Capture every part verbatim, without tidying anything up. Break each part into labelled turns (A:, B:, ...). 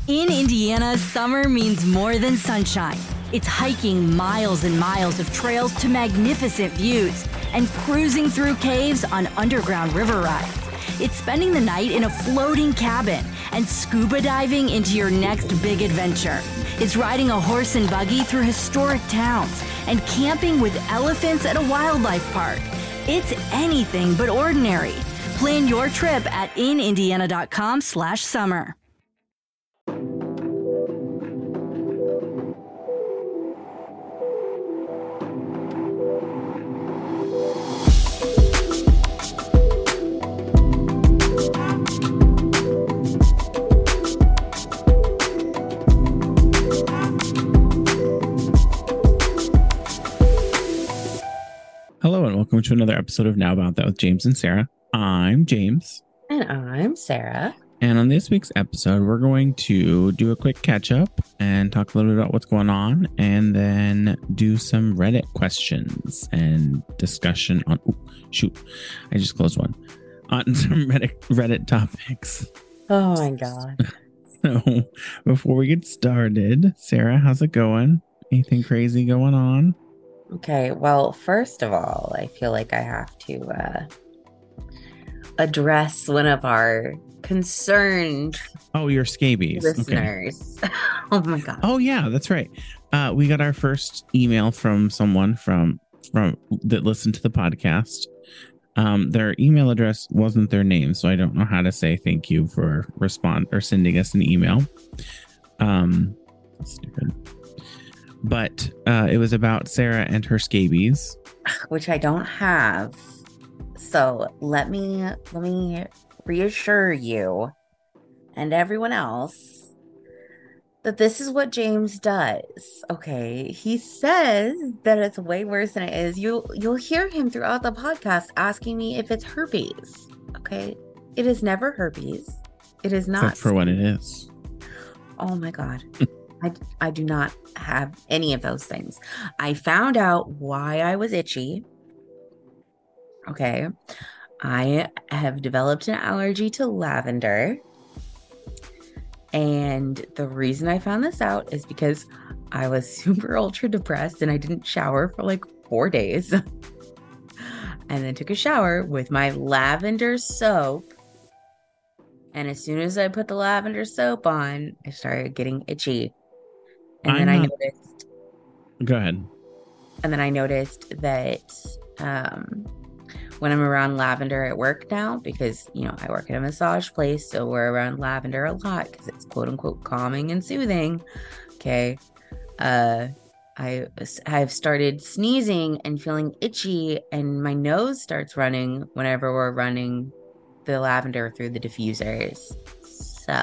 A: In Indiana, summer means more than sunshine. It's hiking miles and miles of trails to magnificent views and cruising through caves on underground river rides. It's spending the night in a floating cabin and scuba diving into your next big adventure. It's riding a horse and buggy through historic towns and camping with elephants at a wildlife park. It's anything but ordinary. Plan your trip at inindiana.com slash summer.
B: Hello and welcome to another episode of Now About That with James and Sarah. I'm James.
C: And I'm Sarah.
B: And on this week's episode, we're going to do a quick catch up and talk a little bit about what's going on and then do some Reddit questions and discussion on, oh, shoot, I just closed one, on some Reddit, Reddit topics.
C: Oh my God.
B: So before we get started, Sarah, how's it going? Anything crazy going on?
C: Okay, well, first of all, I feel like I have to uh, address one of our concerned
B: Oh, your scabies.
C: listeners. Okay. Oh my God.
B: Oh yeah, that's right. Uh, we got our first email from someone from from that listened to the podcast. Um, their email address wasn't their name, so I don't know how to say thank you for respond or sending us an email. Um, stupid. But uh, it was about Sarah and her scabies,
C: Which I don't have. So let me let me reassure you and everyone else that this is what James does. Okay. He says that it's way worse than it is. You'll you'll hear him throughout the podcast asking me if it's herpes. Okay. It is never herpes. It is not.
B: except for what it is.
C: Oh my God. I, I do not have any of those things. I found out why I was itchy. Okay. I have developed an allergy to lavender. And the reason I found this out is because I was super ultra depressed and I didn't shower for like four days. And then took a shower with my lavender soap. And as soon as I put the lavender soap on, I started getting itchy. And
B: I'm
C: then I
B: not-
C: noticed,
B: Go ahead.
C: and then I noticed that um, when I'm around lavender at work now, because, you know, I work at a massage place, so we're around lavender a lot because it's quote unquote calming and soothing. Okay. Uh, I, I've started sneezing and feeling itchy, and my nose starts running whenever we're running the lavender through the diffusers. So.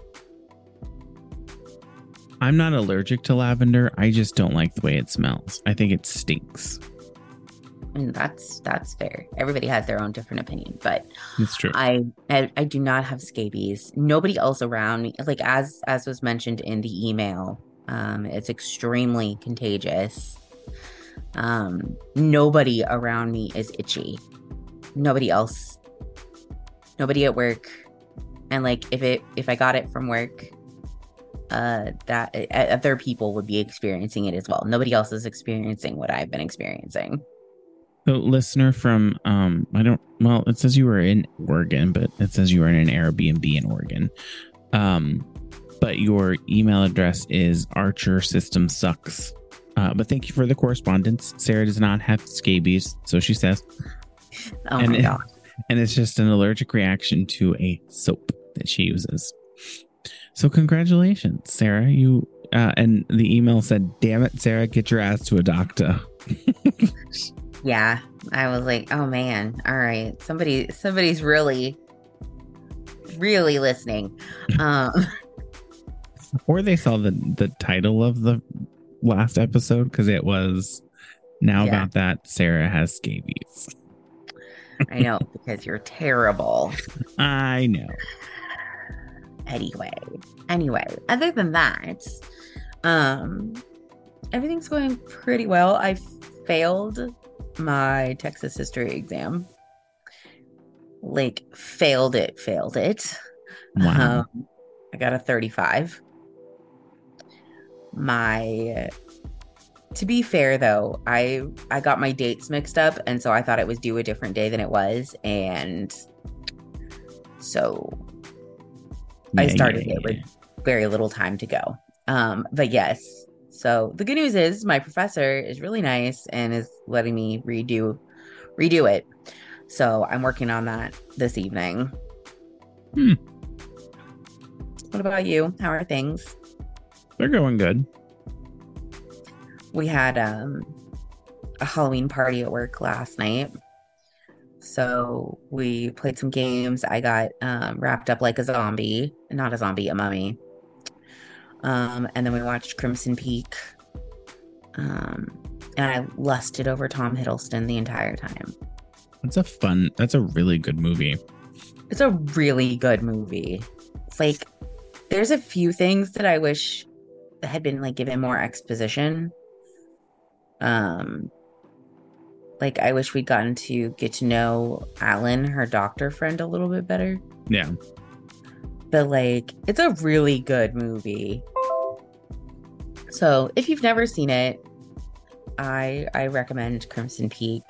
B: I'm not allergic to lavender. I just don't like the way it smells. I think it stinks.
C: And that's that's fair. Everybody has their own different opinion, but
B: It's true.
C: I, I I do not have scabies. Nobody else around me, like as as was mentioned in the email, um, it's extremely contagious. Um, nobody around me is itchy. Nobody else. Nobody at work, and like if it if I got it from work, uh, that uh, other people would be experiencing it as well. Nobody else is experiencing what I've been experiencing.
B: So, listener from, um, I don't, well, it says you were in Oregon, but it says you were in an Airbnb in Oregon. Um, but your email address is Archer System Sucks. Uh, but thank you for the correspondence. Sarah does not have scabies, so she says.
C: Oh
B: and
C: my
B: it-
C: God.
B: And it's just an allergic reaction to a soap that she uses. So congratulations, Sarah. You uh, and the email said, "Damn it, Sarah, get your ass to a doctor."
C: Yeah, I was like, oh man, all right, somebody, somebody's really, really listening. Um,
B: Or they saw the the title of the last episode because it was now
C: Yeah.
B: about that Sarah has scabies.
C: I know, because you're terrible.
B: I know.
C: Anyway, anyway, other than that, um, everything's going pretty well. I failed my Texas history exam. Like, failed it, failed it.
B: Wow.
C: Um, I got a thirty-five. my to be fair though, I I got my dates mixed up, and so I thought it was due a different day than it was, and so
B: yeah,
C: I started
B: yeah,
C: it
B: yeah.
C: with very little time to go. Um, but yes, so the good news is my professor is really nice and is letting me redo redo it. So I'm working on that this evening.
B: Hmm.
C: What about you? How are things?
B: They're going good.
C: We had um, a Halloween party at work last night. So we played some games. I got um, wrapped up like a zombie, not a zombie, a mummy. Um, and then we watched Crimson Peak. Um, and I lusted over Tom Hiddleston the entire time.
B: That's a fun, that's a really good movie.
C: It's a really good movie. Like, there's a few things that I wish had been like given more exposition. Um, like I wish we'd gotten to get to know Alan, her doctor friend, a little bit better.
B: Yeah.
C: But like, it's a really good movie. So if you've never seen it, I I recommend Crimson Peak.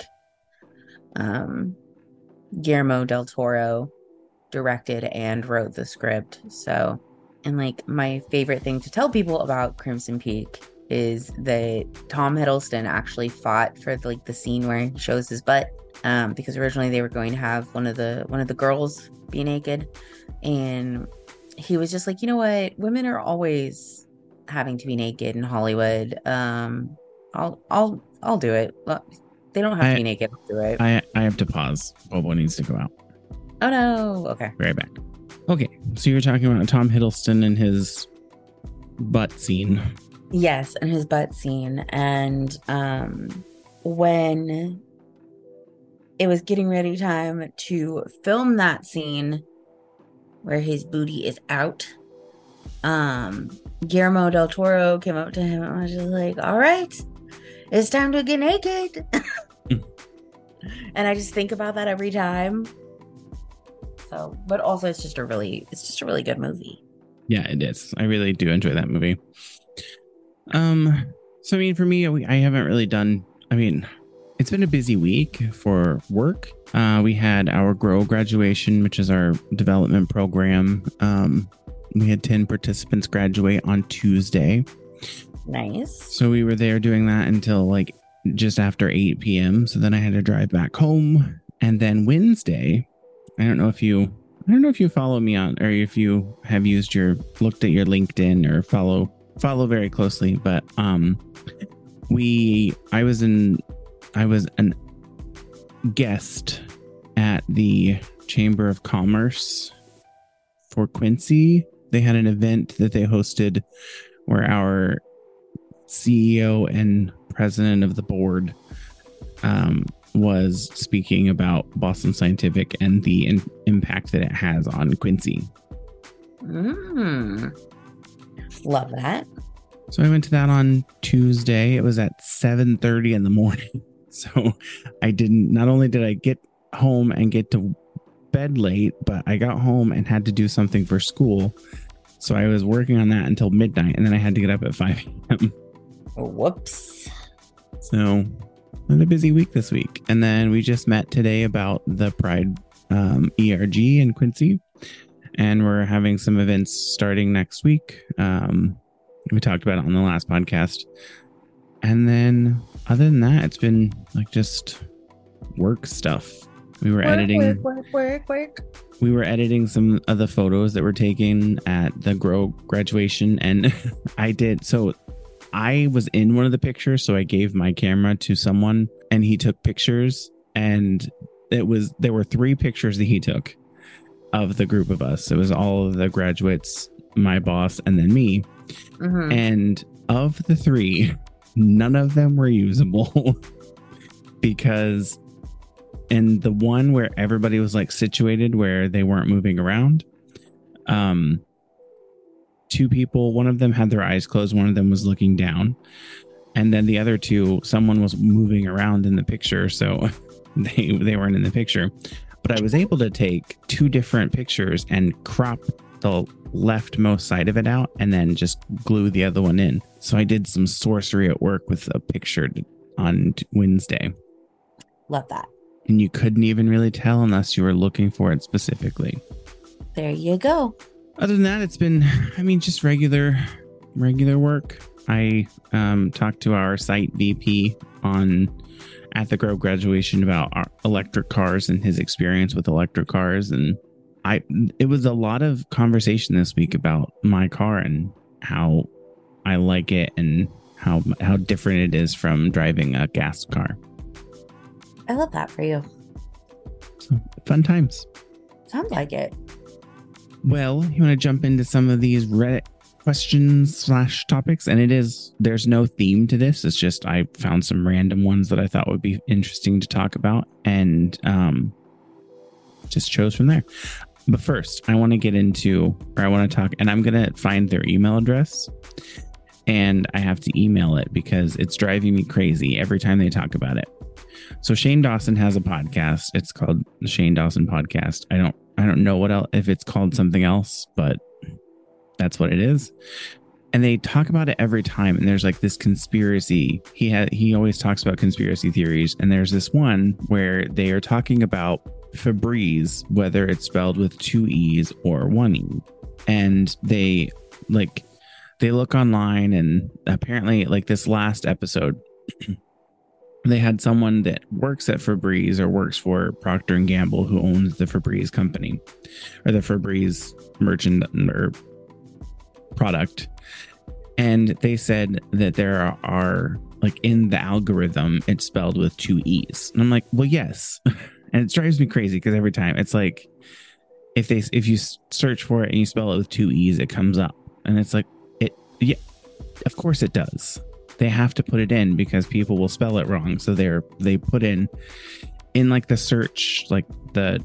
C: Um, Guillermo del Toro directed and wrote the script. So, and like my favorite thing to tell people about Crimson Peak is that Tom Hiddleston actually fought for like the scene where he shows his butt, um, because originally they were going to have one of the one of the girls be naked, and he was just like, you know what, women are always having to be naked in Hollywood. Um, I'll I'll I'll do it. They don't have
B: I,
C: to be naked. I'll do it.
B: I I have to pause. Bobo needs to go out.
C: Oh no. Okay.
B: Be right back. Okay, so you're talking about Tom Hiddleston and his butt scene.
C: Yes, and his butt scene. And um, when it was getting ready time to film that scene where his booty is out, um, Guillermo del Toro came up to him and was just like, all right, it's time to get naked. And I just think about that every time. So, but also it's just a really, it's just a really good movie.
B: Yeah, it is. I really do enjoy that movie. Um, so I mean, for me, I haven't really done, I mean, it's been a busy week for work. Uh, we had our GROW graduation, which is our development program. Um, we had ten participants graduate on Tuesday.
C: Nice.
B: So we were there doing that until like just after eight p.m. So then I had to drive back home. And then Wednesday, I don't know if you, I don't know if you follow me on, or if you have used your, looked at your LinkedIn or follow, follow very closely, but um, we, I was in, I was an guest at the Chamber of Commerce for Quincy. They had an event that they hosted where our C E O and president of the board um, was speaking about Boston Scientific and the in- impact that it has on Quincy.
C: Mm. Love that.
B: So I went to that on Tuesday. It was at seven thirty in the morning. So I didn't, not only did I get home and get to bed late, but I got home and had to do something for school. So I was working on that until midnight, and then I had to get up at five a.m.
C: Whoops.
B: So I had a busy week this week. And then we just met today about the Pride um, E R G in Quincy. And we're having some events starting next week. Um, we talked about it on the last podcast. And then other than that, it's been like just work stuff. We were
C: Work,
B: editing.
C: work, work, work, work.
B: We were editing some of the photos that were taken at the GROW graduation. And I did. So I was in one of the pictures. So I gave my camera to someone and he took pictures. And it was, there were three pictures that he took of the group of us. It was all of the graduates, my boss, and then me.
C: Mm-hmm.
B: And of the three, none of them were usable because in the one where everybody was like situated where they weren't moving around, um, two people, one of them had their eyes closed, one of them was looking down, and then the other two, someone was moving around in the picture, so they they weren't in the picture. But I was able to take two different pictures and crop the leftmost side of it out and then just glue the other one in. So I did some sorcery at work with a picture on Wednesday.
C: Love that.
B: And you couldn't even really tell unless you were looking for it specifically.
C: There you go.
B: Other than that, it's been, I mean, just regular, regular work. I um, talked to our site V P on at the Grove graduation about our electric cars and his experience with electric cars. And I, it was a lot of conversation this week about my car and how I like it and how, how different it is from driving a gas car.
C: I love that for you.
B: So, fun times.
C: Sounds like it.
B: Well, you want to jump into some of these Reddit questions slash topics? And it is, there's no theme to this. It's just I found some random ones that I thought would be interesting to talk about and um, just chose from there. But first, I want to get into, or I want to talk, and I'm going to find their email address. And I have to email it because it's driving me crazy every time they talk about it. So Shane Dawson has a podcast. It's called the Shane Dawson Podcast. I don't I don't know what else, if it's called something else, but that's what it is. And they talk about it every time. And there's like this conspiracy. He had he always talks about conspiracy theories. And there's this one where they are talking about Febreze, whether it's spelled with two E's or one E. And they like they look online, and apparently like this last episode they had someone that works at Febreze or works for Procter and Gamble who owns the Febreze company or the Febreze merchant or product. And they said that there are, are like in the algorithm, it's spelled with two E's. And I'm like, well, yes. And it drives me crazy because every time it's like, if they, if you search for it and you spell it with two E's, it comes up. And it's like, it, yeah, of course it does. They have to put it in because people will spell it wrong. So they're they put in in like the search, like the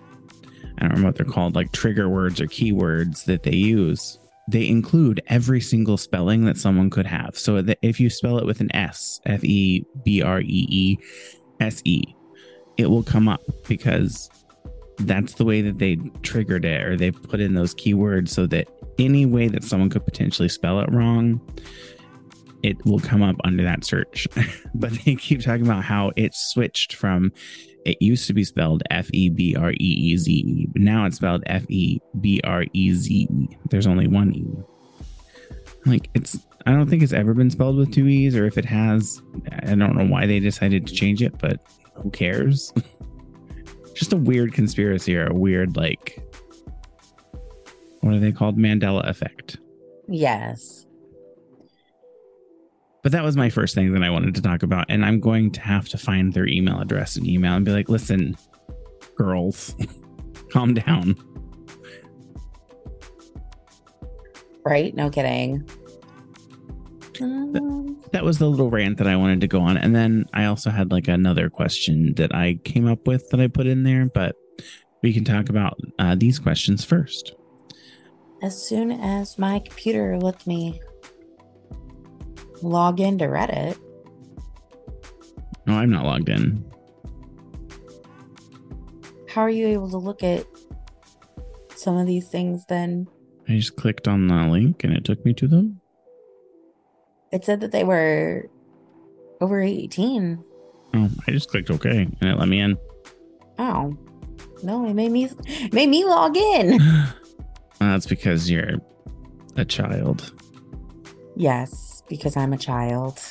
B: I don't know what they're called, like trigger words or keywords that they use. They include every single spelling that someone could have. So that if you spell it with an S, F E B R E E S E, it will come up because that's the way that they triggered it, or they put in those keywords so that any way that someone could potentially spell it wrong, it will come up under that search. But they keep talking about how it switched from, it used to be spelled F E B R E E Z E, but now it's spelled F E B R E Z E. There's only one E. Like, it's, I don't think it's ever been spelled with two E's, or if it has, I don't know why they decided to change it, but who cares? Just a weird conspiracy, or a weird, like, what are they called? Mandela effect.
C: Yes.
B: But that was my first thing that I wanted to talk about. And I'm going to have to find their email address and email and be like, listen, girls, calm down.
C: Right? No kidding.
B: That, that was the little rant that I wanted to go on. And then I also had like another question that I came up with that I put in there. But we can talk about uh, these questions first.
C: As soon as my computer lets me log into Reddit.
B: No, I'm not logged in.
C: How are you able to look at some of these things then?
B: I just clicked on the link and it took me to them.
C: It said that they were over eighteen.
B: Oh, I just clicked OK and it let me in.
C: Oh, no, it made me it made me log in.
B: That's because you're a child.
C: Yes. Because I'm a child.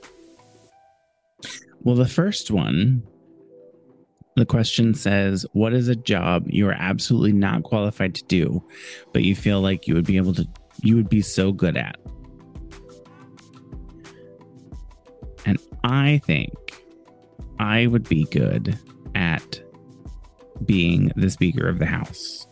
B: Well, the first one, the question says, what is a job you are absolutely not qualified to do, but you feel like you would be able to, you would be so good at? And I think I would be good at being the Speaker of the House.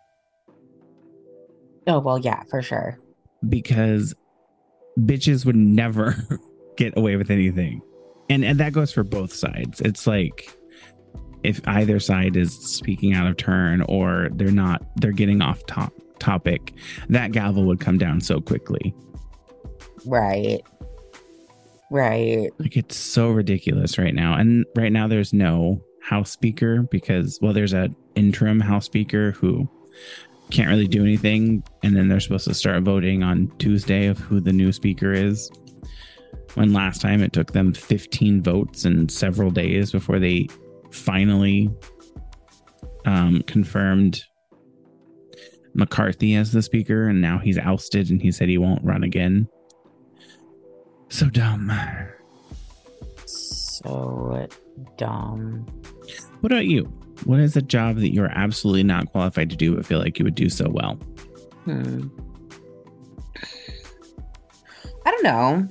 C: Oh, well, yeah, for sure.
B: Because bitches would never get away with anything. And and that goes for both sides. It's like if either side is speaking out of turn or they're not, they're getting off top topic, that gavel would come down so quickly.
C: Right. Right.
B: Like, it's so ridiculous right now. And right now there's no House Speaker because, well, there's an interim House Speaker who can't really do anything. And then they're supposed to start voting on Tuesday of who the new speaker is. When last time it took them fifteen votes and several days before they finally um, confirmed McCarthy as the speaker. And now he's ousted and he said he won't run again. So dumb.
C: So dumb.
B: What about you? What is a job that you're absolutely not qualified to do but feel like you would do so well?
C: Hmm. I don't know.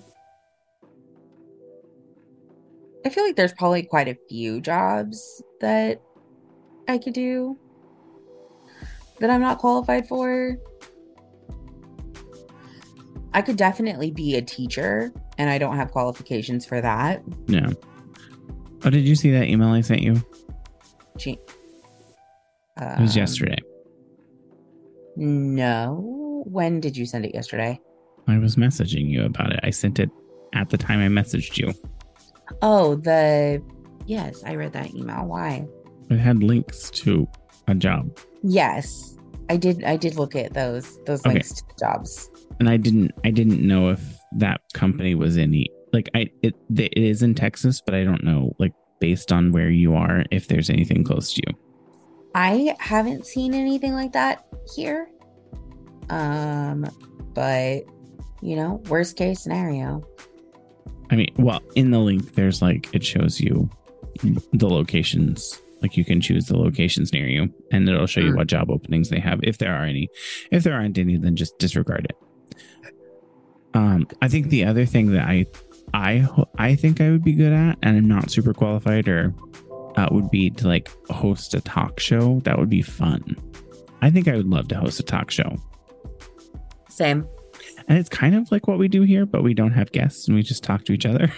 C: I feel like there's probably quite a few jobs that I could do that I'm not qualified for. I could definitely be a teacher, and I don't have qualifications for that.
B: Yeah. Oh, did you see that email I sent you?
C: Gee. Um,
B: It was yesterday.
C: No. When did you send it yesterday?
B: I was messaging you about it. I sent it at the time I messaged you.
C: Oh, the... Yes, I read that email. Why?
B: It had links to a job.
C: Yes. I did I did look at those those
B: Okay.
C: links to the jobs.
B: And I didn't I didn't know if that company was any like I it it is in Texas, but I don't know like based on where you are if there's anything close to you.
C: I haven't seen anything like that here. Um, but you know, worst case scenario.
B: I mean, well, in the link there's like it shows you the locations. Like you can choose the locations near you and it'll show you
C: Mm.
B: what job openings they have. If there are any. If there aren't any, then just disregard it. Um, I think the other thing that I I ho- I think I would be good at, and I'm not super qualified, or uh, would be to like host a talk show. That would be fun. I think I would love to host a talk show.
C: Same.
B: And it's kind of like what we do here, but we don't have guests and we just talk to each other.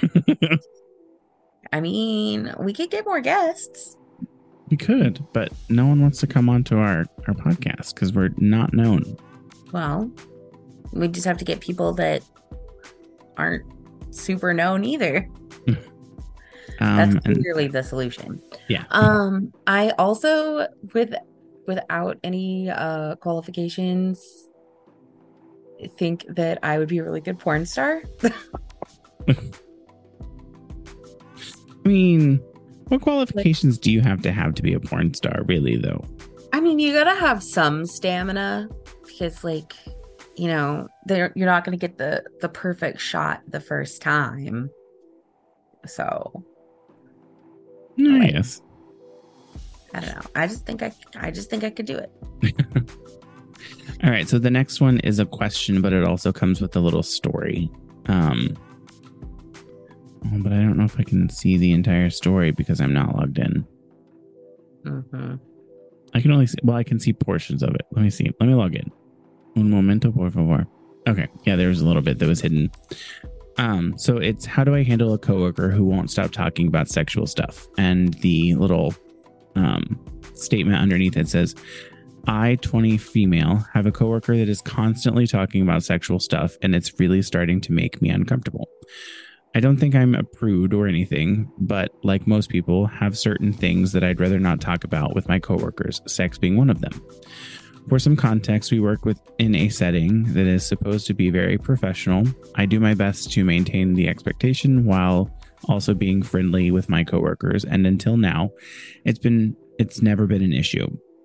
C: I mean, we could get more guests.
B: We could, but no one wants to come onto our, our podcast because we're not known.
C: Well, we just have to get people that aren't super known either.
B: Um,
C: That's
B: and
C: clearly the solution.
B: yeah.
C: Um, I also, with without any uh qualifications, think that I would be a really good porn star.
B: I mean, what qualifications do you have to have to be a porn star, really, though?
C: I mean, you gotta have some stamina because, like, you know, they're you're not gonna get the the perfect shot the first time. So
B: No,
C: Like-
B: yes.
C: I don't know. I just think I I just think I could do it.
B: All right. So the next one is a question, but it also comes with a little story. Um, oh, but I don't know if I can see the entire story because I'm not logged in.
C: Mm-hmm.
B: I can only see, well, I can see portions of it. Let me see. Let me log in. Un momento, por favor. Okay. Yeah, there was a little bit that was hidden. Um, so it's how do I handle a coworker who won't stop talking about sexual stuff? And the little um, statement underneath it says, I, twenty female, have a coworker that is constantly talking about sexual stuff, and it's really starting to make me uncomfortable. I don't think I'm a prude or anything, but like most people, have certain things that I'd rather not talk about with my coworkers, sex being one of them. For some context, we work with in a setting that is supposed to be very professional. I do my best to maintain the expectation while also being friendly with my coworkers, and until now, it's been it's never been an issue.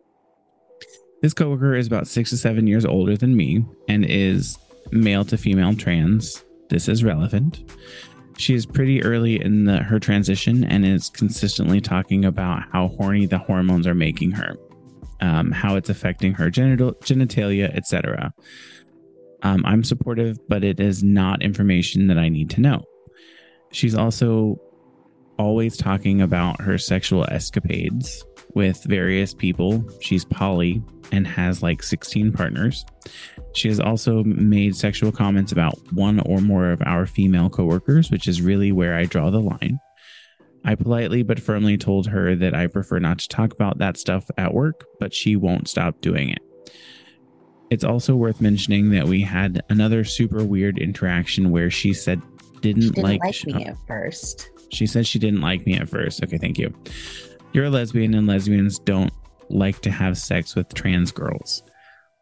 B: This coworker is about six to seven years older than me and is male to female trans. This is relevant. She is pretty early in the, her transition and is consistently talking about how horny the hormones are making her, um, how it's affecting her genital, genitalia, et cetera. Um, I'm supportive, but it is not information that I need to know. She's also always talking about her sexual escapades with various people. She's poly and has like sixteen partners. She has also made sexual comments about one or more of our female coworkers, which is really where I draw the line. I politely but firmly told her that I prefer not to talk about that stuff at work, but she won't stop doing it. It's also worth mentioning that we had another super weird interaction where she said didn't,
C: She didn't
B: like,
C: like me at first.
B: She said she didn't like me at first. Okay, thank you. You're a lesbian and lesbians don't like to have sex with trans girls.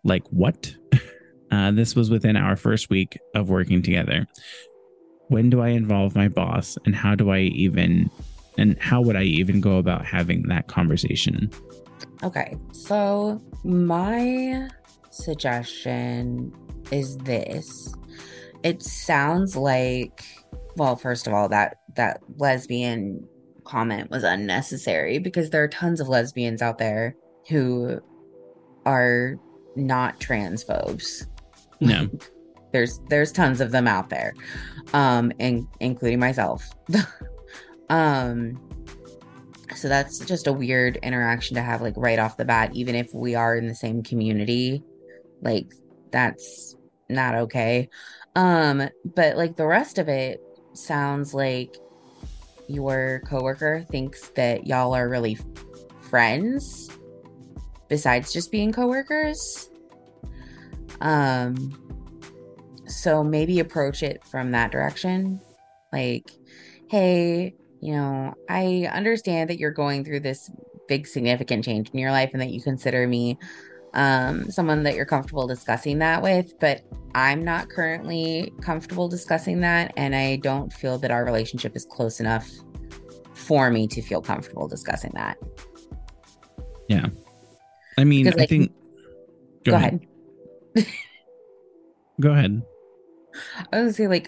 B: Like what? Uh, this was within our first week of working together. When do I involve my boss, and how do I even, and how would I even go about having that conversation?
C: Okay, so my suggestion is this. It sounds like, well, first of all, that that lesbian comment was unnecessary because there are tons of lesbians out there who are not transphobes.
B: No.
C: there's there's tons of them out there, um, and including myself. um, so that's just a weird interaction to have, like, right off the bat, even if we are in the same community. Like, that's not okay. Um, but like the rest of it sounds like your coworker thinks that y'all are really f- friends besides just being coworkers. Um, so maybe approach it from that direction. Like, hey, you know, I understand that you're going through this big significant change in your life and that you consider me um someone that you're comfortable discussing that with, but I'm not currently comfortable discussing that, and I don't feel that our relationship is close enough for me to feel comfortable discussing that.
B: Yeah. I mean,
C: Because,
B: I
C: like,
B: think
C: go,
B: go,
C: ahead.
B: ahead. Go ahead.
C: I was gonna say, like,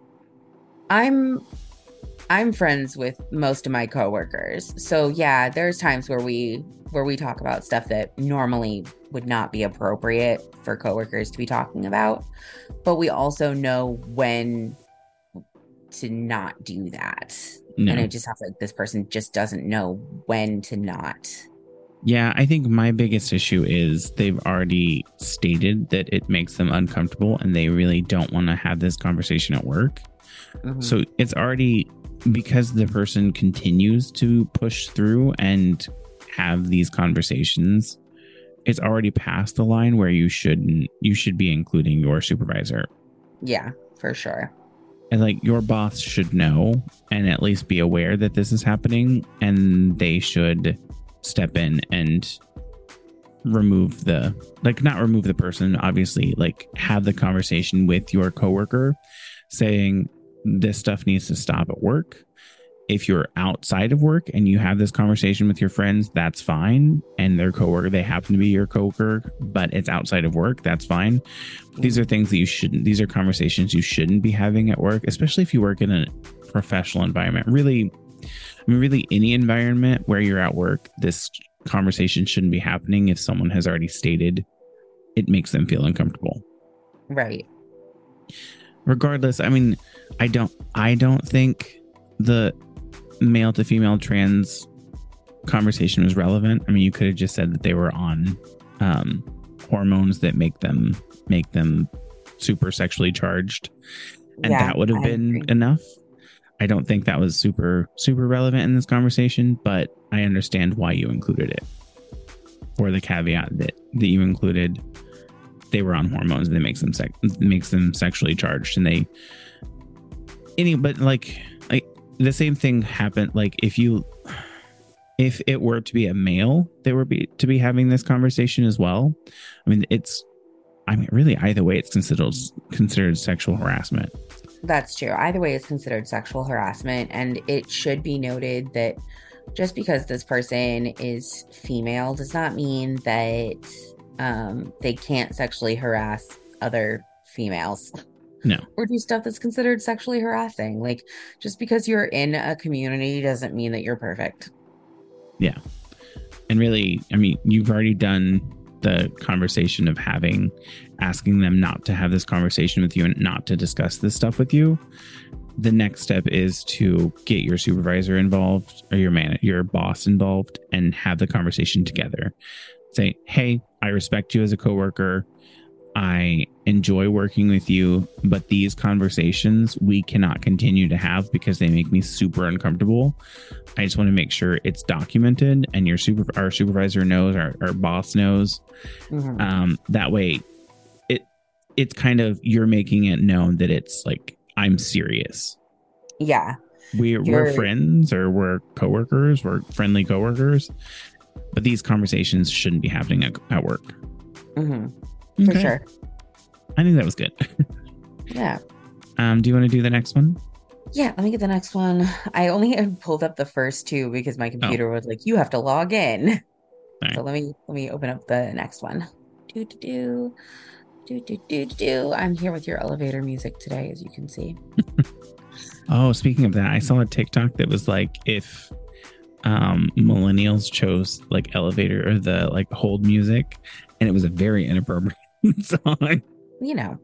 C: I'm I'm friends with most of my coworkers. So yeah, there's times where we where we talk about stuff that normally would not be appropriate for coworkers to be talking about. But we also know when to not do that.
B: No.
C: And it just sounds like this person just doesn't know when to not.
B: Yeah, I think my biggest issue is they've already stated that it makes them uncomfortable and they really don't want to have this conversation at work. Mm-hmm. So it's already, because the person continues to push through and have these conversations, it's already past the line where you shouldn't, you should be including your supervisor.
C: Yeah, for sure.
B: And like, your boss should know and at least be aware that this is happening, and they should step in and remove the, like, not remove the person, obviously, like, have the conversation with your coworker saying this stuff needs to stop at work. If you're outside of work and you have this conversation with your friends, that's fine. And their coworker, they happen to be your coworker, but it's outside of work, that's fine. These are things that you shouldn't, these are conversations you shouldn't be having at work, especially if you work in a professional environment. Really, I mean, really any environment where you're at work, this conversation shouldn't be happening if someone has already stated it makes them feel uncomfortable.
C: Right.
B: Regardless, I mean, I don't, I don't think the male to female trans conversation was relevant. I mean, you could have just said that they were on um, hormones that make them make them super sexually charged, and yeah, that would have I been agree. enough. I don't think that was super super relevant in this conversation, but I understand why you included it, or the caveat that that you included. They were on hormones that makes them sex makes them sexually charged, and they any but like like the same thing happened. Like, if you if it were to be a male, they were be to be having this conversation as well. I mean, it's I mean, really, either way, it's considered considered sexual harassment.
C: That's true. Either way, it's considered sexual harassment, and it should be noted that just because this person is female does not mean that um, they can't sexually harass other females.
B: No.
C: Or do stuff that's considered sexually harassing. Like, just because you're in a community doesn't mean that you're perfect.
B: Yeah. And really, I mean, you've already done the conversation of having, asking them not to have this conversation with you and not to discuss this stuff with you. The next step is to get your supervisor involved, or your man, your boss involved, and have the conversation together. Say, hey, I respect you as a coworker. I enjoy working with you, but these conversations we cannot continue to have because they make me super uncomfortable. I just want to make sure it's documented, and your super, our supervisor knows, our, our boss knows. Mm-hmm. Um, that way, it it's kind of, you're making it known that it's like, I'm serious.
C: Yeah,
B: we we're friends, or we're coworkers, we're friendly coworkers, but these conversations shouldn't be happening at, at work.
C: Mm-hmm. For
B: Okay.
C: sure.
B: I think that was good.
C: Yeah.
B: Um, do you want to do the next one?
C: Yeah, let me get the next one. I only had pulled up the first two because my computer was like, you have to log in.
B: Sorry.
C: So let me let me open up the next one. Do do do do do do do. I'm here with your elevator music today, as you can see.
B: Oh, speaking of that, I saw a TikTok that was like if um millennials chose like elevator or the like hold music, and it was a very inappropriate song.
C: You know.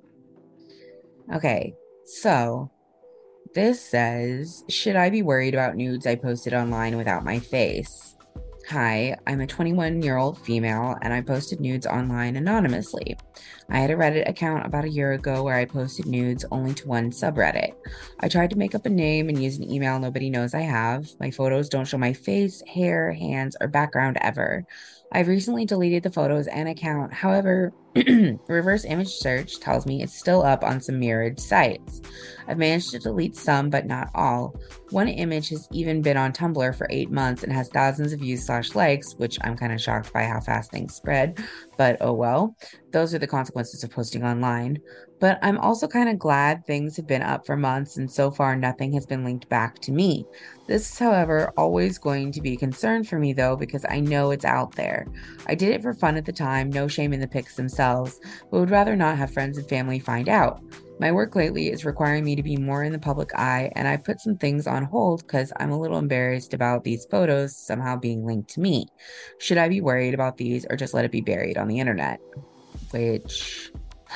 C: Okay, so this says, should I be worried about nudes I posted online without my face? Hi, I'm a twenty-one-year-old female, and I posted nudes online anonymously. I had a Reddit account about a year ago where I posted nudes only to one subreddit. I tried to make up a name and use an email nobody knows I have. My photos don't show my face, hair, hands, or background ever. I've recently deleted the photos and account. However, reverse image search tells me it's still up on some mirrored sites. I've managed to delete some, but not all. One image has even been on Tumblr for eight months and has thousands of views slash likes, which I'm kind of shocked by how fast things spread, but oh well. Those are the consequences of posting online. But I'm also kind of glad things have been up for months and so far nothing has been linked back to me. This is, however, always going to be a concern for me though, because I know it's out there. I did it for fun at the time, no shame in the pics themselves, but would rather not have friends and family find out. My work lately is requiring me to be more in the public eye, and I put some things on hold because I'm a little embarrassed about these photos somehow being linked to me. Should I be worried about these or just let it be buried on the internet? Which,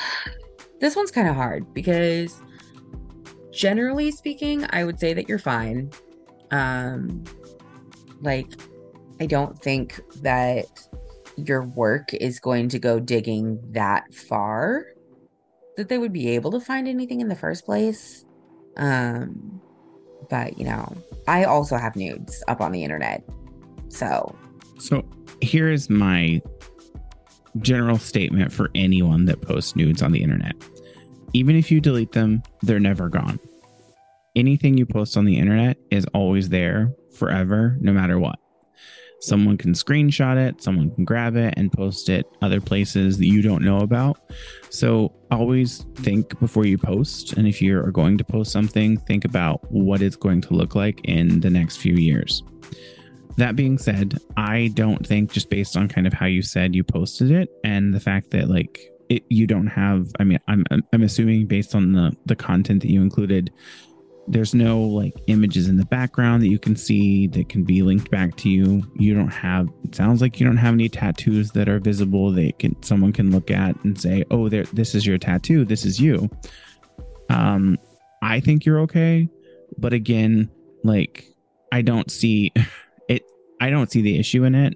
C: this one's kind of hard because generally speaking, I would say that you're fine. Um, like, I don't think that your work is going to go digging that far that they would be able to find anything in the first place. Um, but, you know, I also have nudes up on the internet. So.
B: So here is my general statement for anyone that posts nudes on the internet. Even if you delete them, they're never gone. Anything you post on the internet is always there forever, no matter what. Someone can screenshot it, someone can grab it and post it other places that you don't know about. So always think before you post. And if you're going to post something, think about what it's going to look like in the next few years. That being said, I don't think, just based on kind of how you said you posted it and the fact that like it, you don't have, I mean, I'm I'm assuming based on the the content that you included, there's no like images in the background that you can see that can be linked back to you. You don't have, it sounds like you don't have any tattoos that are visible that can someone can look at and say, oh, there, this is your tattoo. This is you. Um, I think you're okay. But again, like, I don't see it. I don't see the issue in it.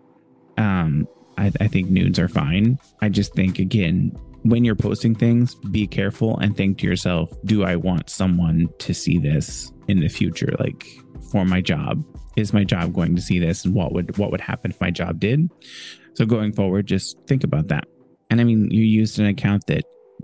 B: Um, I, I think nudes are fine. I just think, again, when you're posting things, be careful and think to yourself, do I want someone to see this in the future? Like for my job, is my job going to see this? And what would, what would happen if my job did? So going forward, just think about that. And I mean, you used an account that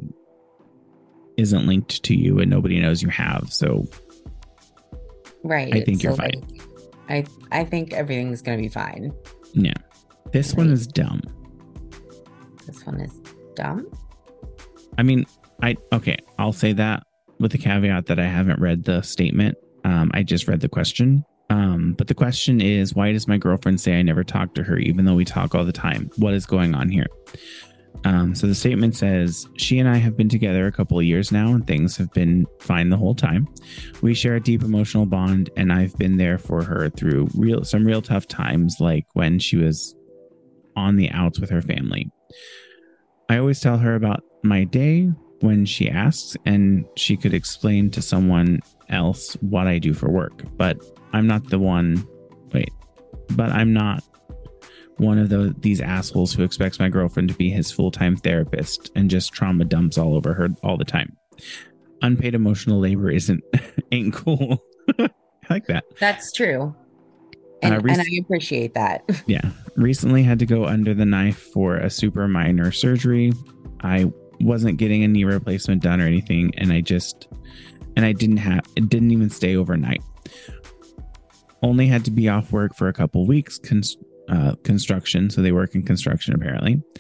B: isn't linked to you and nobody knows you have. So
C: right.
B: I think
C: so
B: you're fine.
C: Like, I, I think everything's going to be fine.
B: Yeah. This
C: Right.
B: one is dumb.
C: This one is dumb.
B: I mean, I okay, I'll say that with the caveat that I haven't read the statement. Um, I just read the question. Um, but the question is, why does my girlfriend say I never talk to her, even though we talk all the time? What is going on here? Um, so the statement says, she and I have been together a couple of years now, and things have been fine the whole time. We share a deep emotional bond, and I've been there for her through real some real tough times, like when she was on the outs with her family. I always tell her about my day when she asks, and she could explain to someone else what I do for work. But I'm not the one. Wait, but I'm not one of the, these assholes who expects my girlfriend to be his full-time therapist and just trauma dumps all over her all the time. Unpaid emotional labor isn't ain't cool. I like that.
C: That's true. And,
B: Uh, rec-
C: and I appreciate that.
B: Yeah. Recently had to go under the knife for a super minor surgery. I wasn't getting a knee replacement done or anything. And I just, and I didn't have, it didn't even stay overnight. Only had to be off work for a couple weeks. Cons- uh, construction. So they work in construction apparently.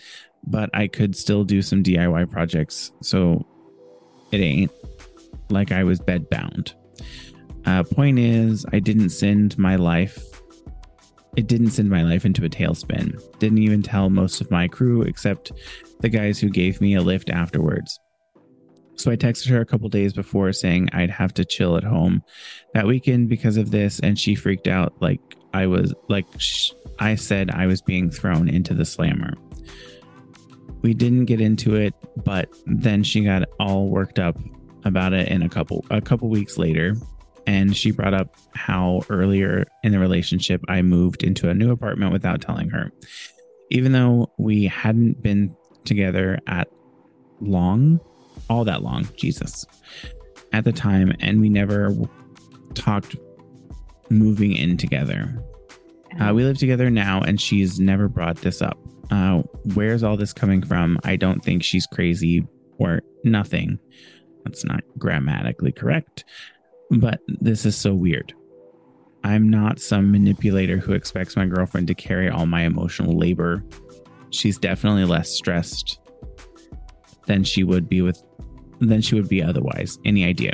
B: but I could still do some D I Y projects. So it ain't like I was bedbound. Uh, point is, I didn't send my life. It didn't send my life into a tailspin. Didn't even tell most of my crew except the guys who gave me a lift afterwards. So I texted her a couple days before saying I'd have to chill at home that weekend because of this. And she freaked out like I was like sh- I said I was being thrown into the slammer. We didn't get into it, but then she got all worked up about it in a couple a couple weeks later. And she brought up how earlier in the relationship I moved into a new apartment without telling her. Even though we hadn't been together at long, all that long, Jesus, at the time, and we never talked moving in together. Uh, we live together now, and she's never brought this up. Uh, where's all this coming from? I don't think she's crazy or nothing. That's not grammatically correct. But this is so weird. I'm not some manipulator who expects my girlfriend to carry all my emotional labor. She's definitely less stressed than she would be with than she would be otherwise. Any idea?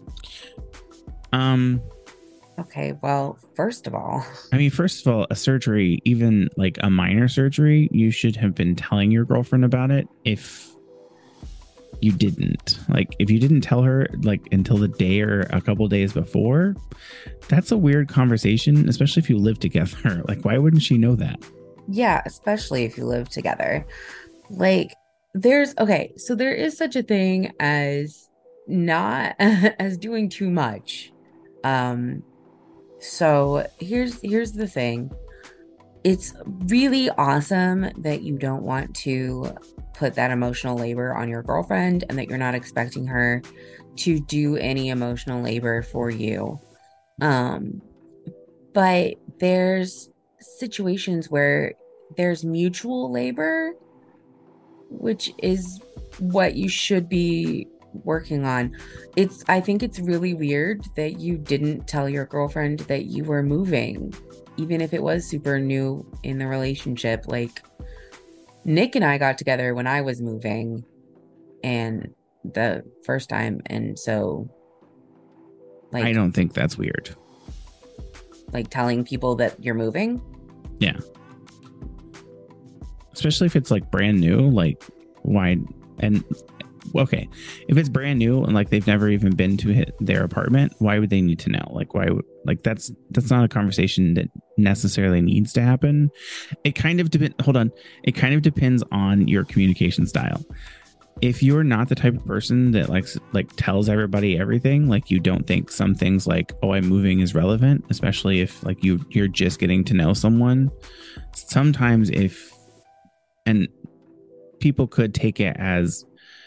B: Um
C: Okay, well, first of all,
B: I mean, first of all, a surgery, even like a minor surgery, you should have been telling your girlfriend about it. If you didn't, like, if you didn't tell her like until the day or a couple days before, that's a weird conversation, especially if you live together. Like, why wouldn't she know that?
C: yeah, especially if you live together. Like, there's okay, so there is such a thing as not as doing too much. Um, so here's here's the thing. It's really awesome that you don't want to put that emotional labor on your girlfriend and that you're not expecting her to do any emotional labor for you. Um, but there's situations where there's mutual labor, which is what you should be working on. It's, I think it's really weird that you didn't tell your girlfriend that you were moving, even if it was super new in the relationship. Like, Nick and I got together when I was moving and the first time. And so like,
B: I don't think that's weird.
C: Like telling people that you're moving.
B: Yeah. Especially if it's like brand new, like why? And okay, if it's brand new and like they've never even been to hit their apartment, why would they need to know? Like, why would, like, that's, that's not a conversation that necessarily needs to happen. It kind of depends. Hold on. It kind of depends on your communication style. If you're not the type of person that likes, like tells everybody everything, like you don't think some things like, oh, I'm moving is relevant, especially if like you, you're just getting to know someone. Sometimes if, and people could take it as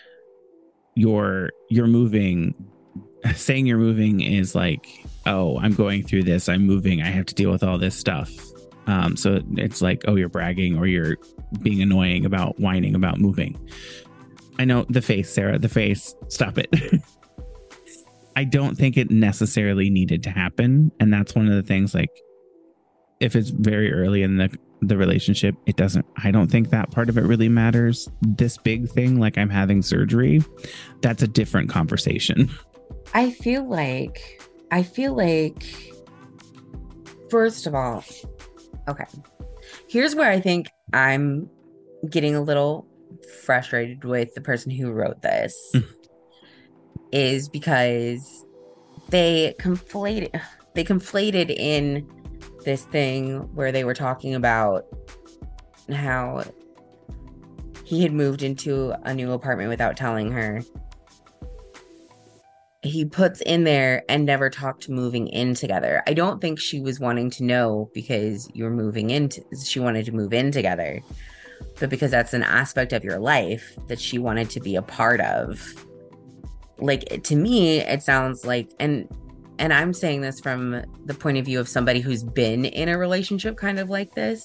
B: you're, you're moving, saying you're moving is like, oh, I'm going through this. I'm moving. I have to deal with all this stuff. Um, so it's like, oh, you're bragging or you're being annoying about whining about moving. I know the face, Sarah, the face. Stop it. I don't think it necessarily needed to happen. And that's one of the things, like, if it's very early in the, the relationship, it doesn't, I don't think that part of it really matters. This big thing, like I'm having surgery, that's a different conversation.
C: I feel like, I feel like, first of all, okay, here's where I think I'm getting a little frustrated with the person who wrote this is because they conflated they conflated in this thing where they were talking about how he had moved into a new apartment without telling her. He puts in there and never talked to moving in together. I don't think she was wanting to know because you were moving into, she wanted to move in together, but because that's an aspect of your life that she wanted to be a part of. Like, to me, it sounds like, and and I'm saying this from the point of view of somebody who's been in a relationship kind of like this,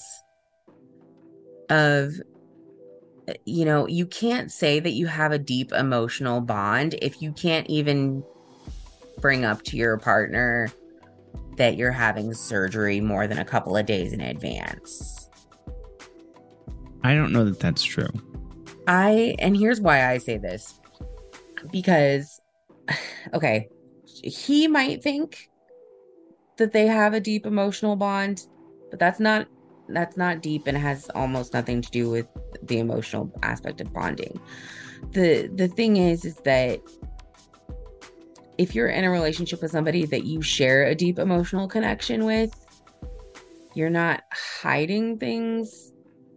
C: of, you know, you can't say that you have a deep emotional bond if you can't even bring up to your partner that you're having surgery more than a couple of days in advance.
B: I don't know that that's true.
C: I, and here's why I say this. Because, okay, he might think that they have a deep emotional bond, but that's not that's not deep and has almost nothing to do with the emotional aspect of bonding. The the thing is is that if you're in a relationship with somebody that you share a deep emotional connection with, you're not hiding things,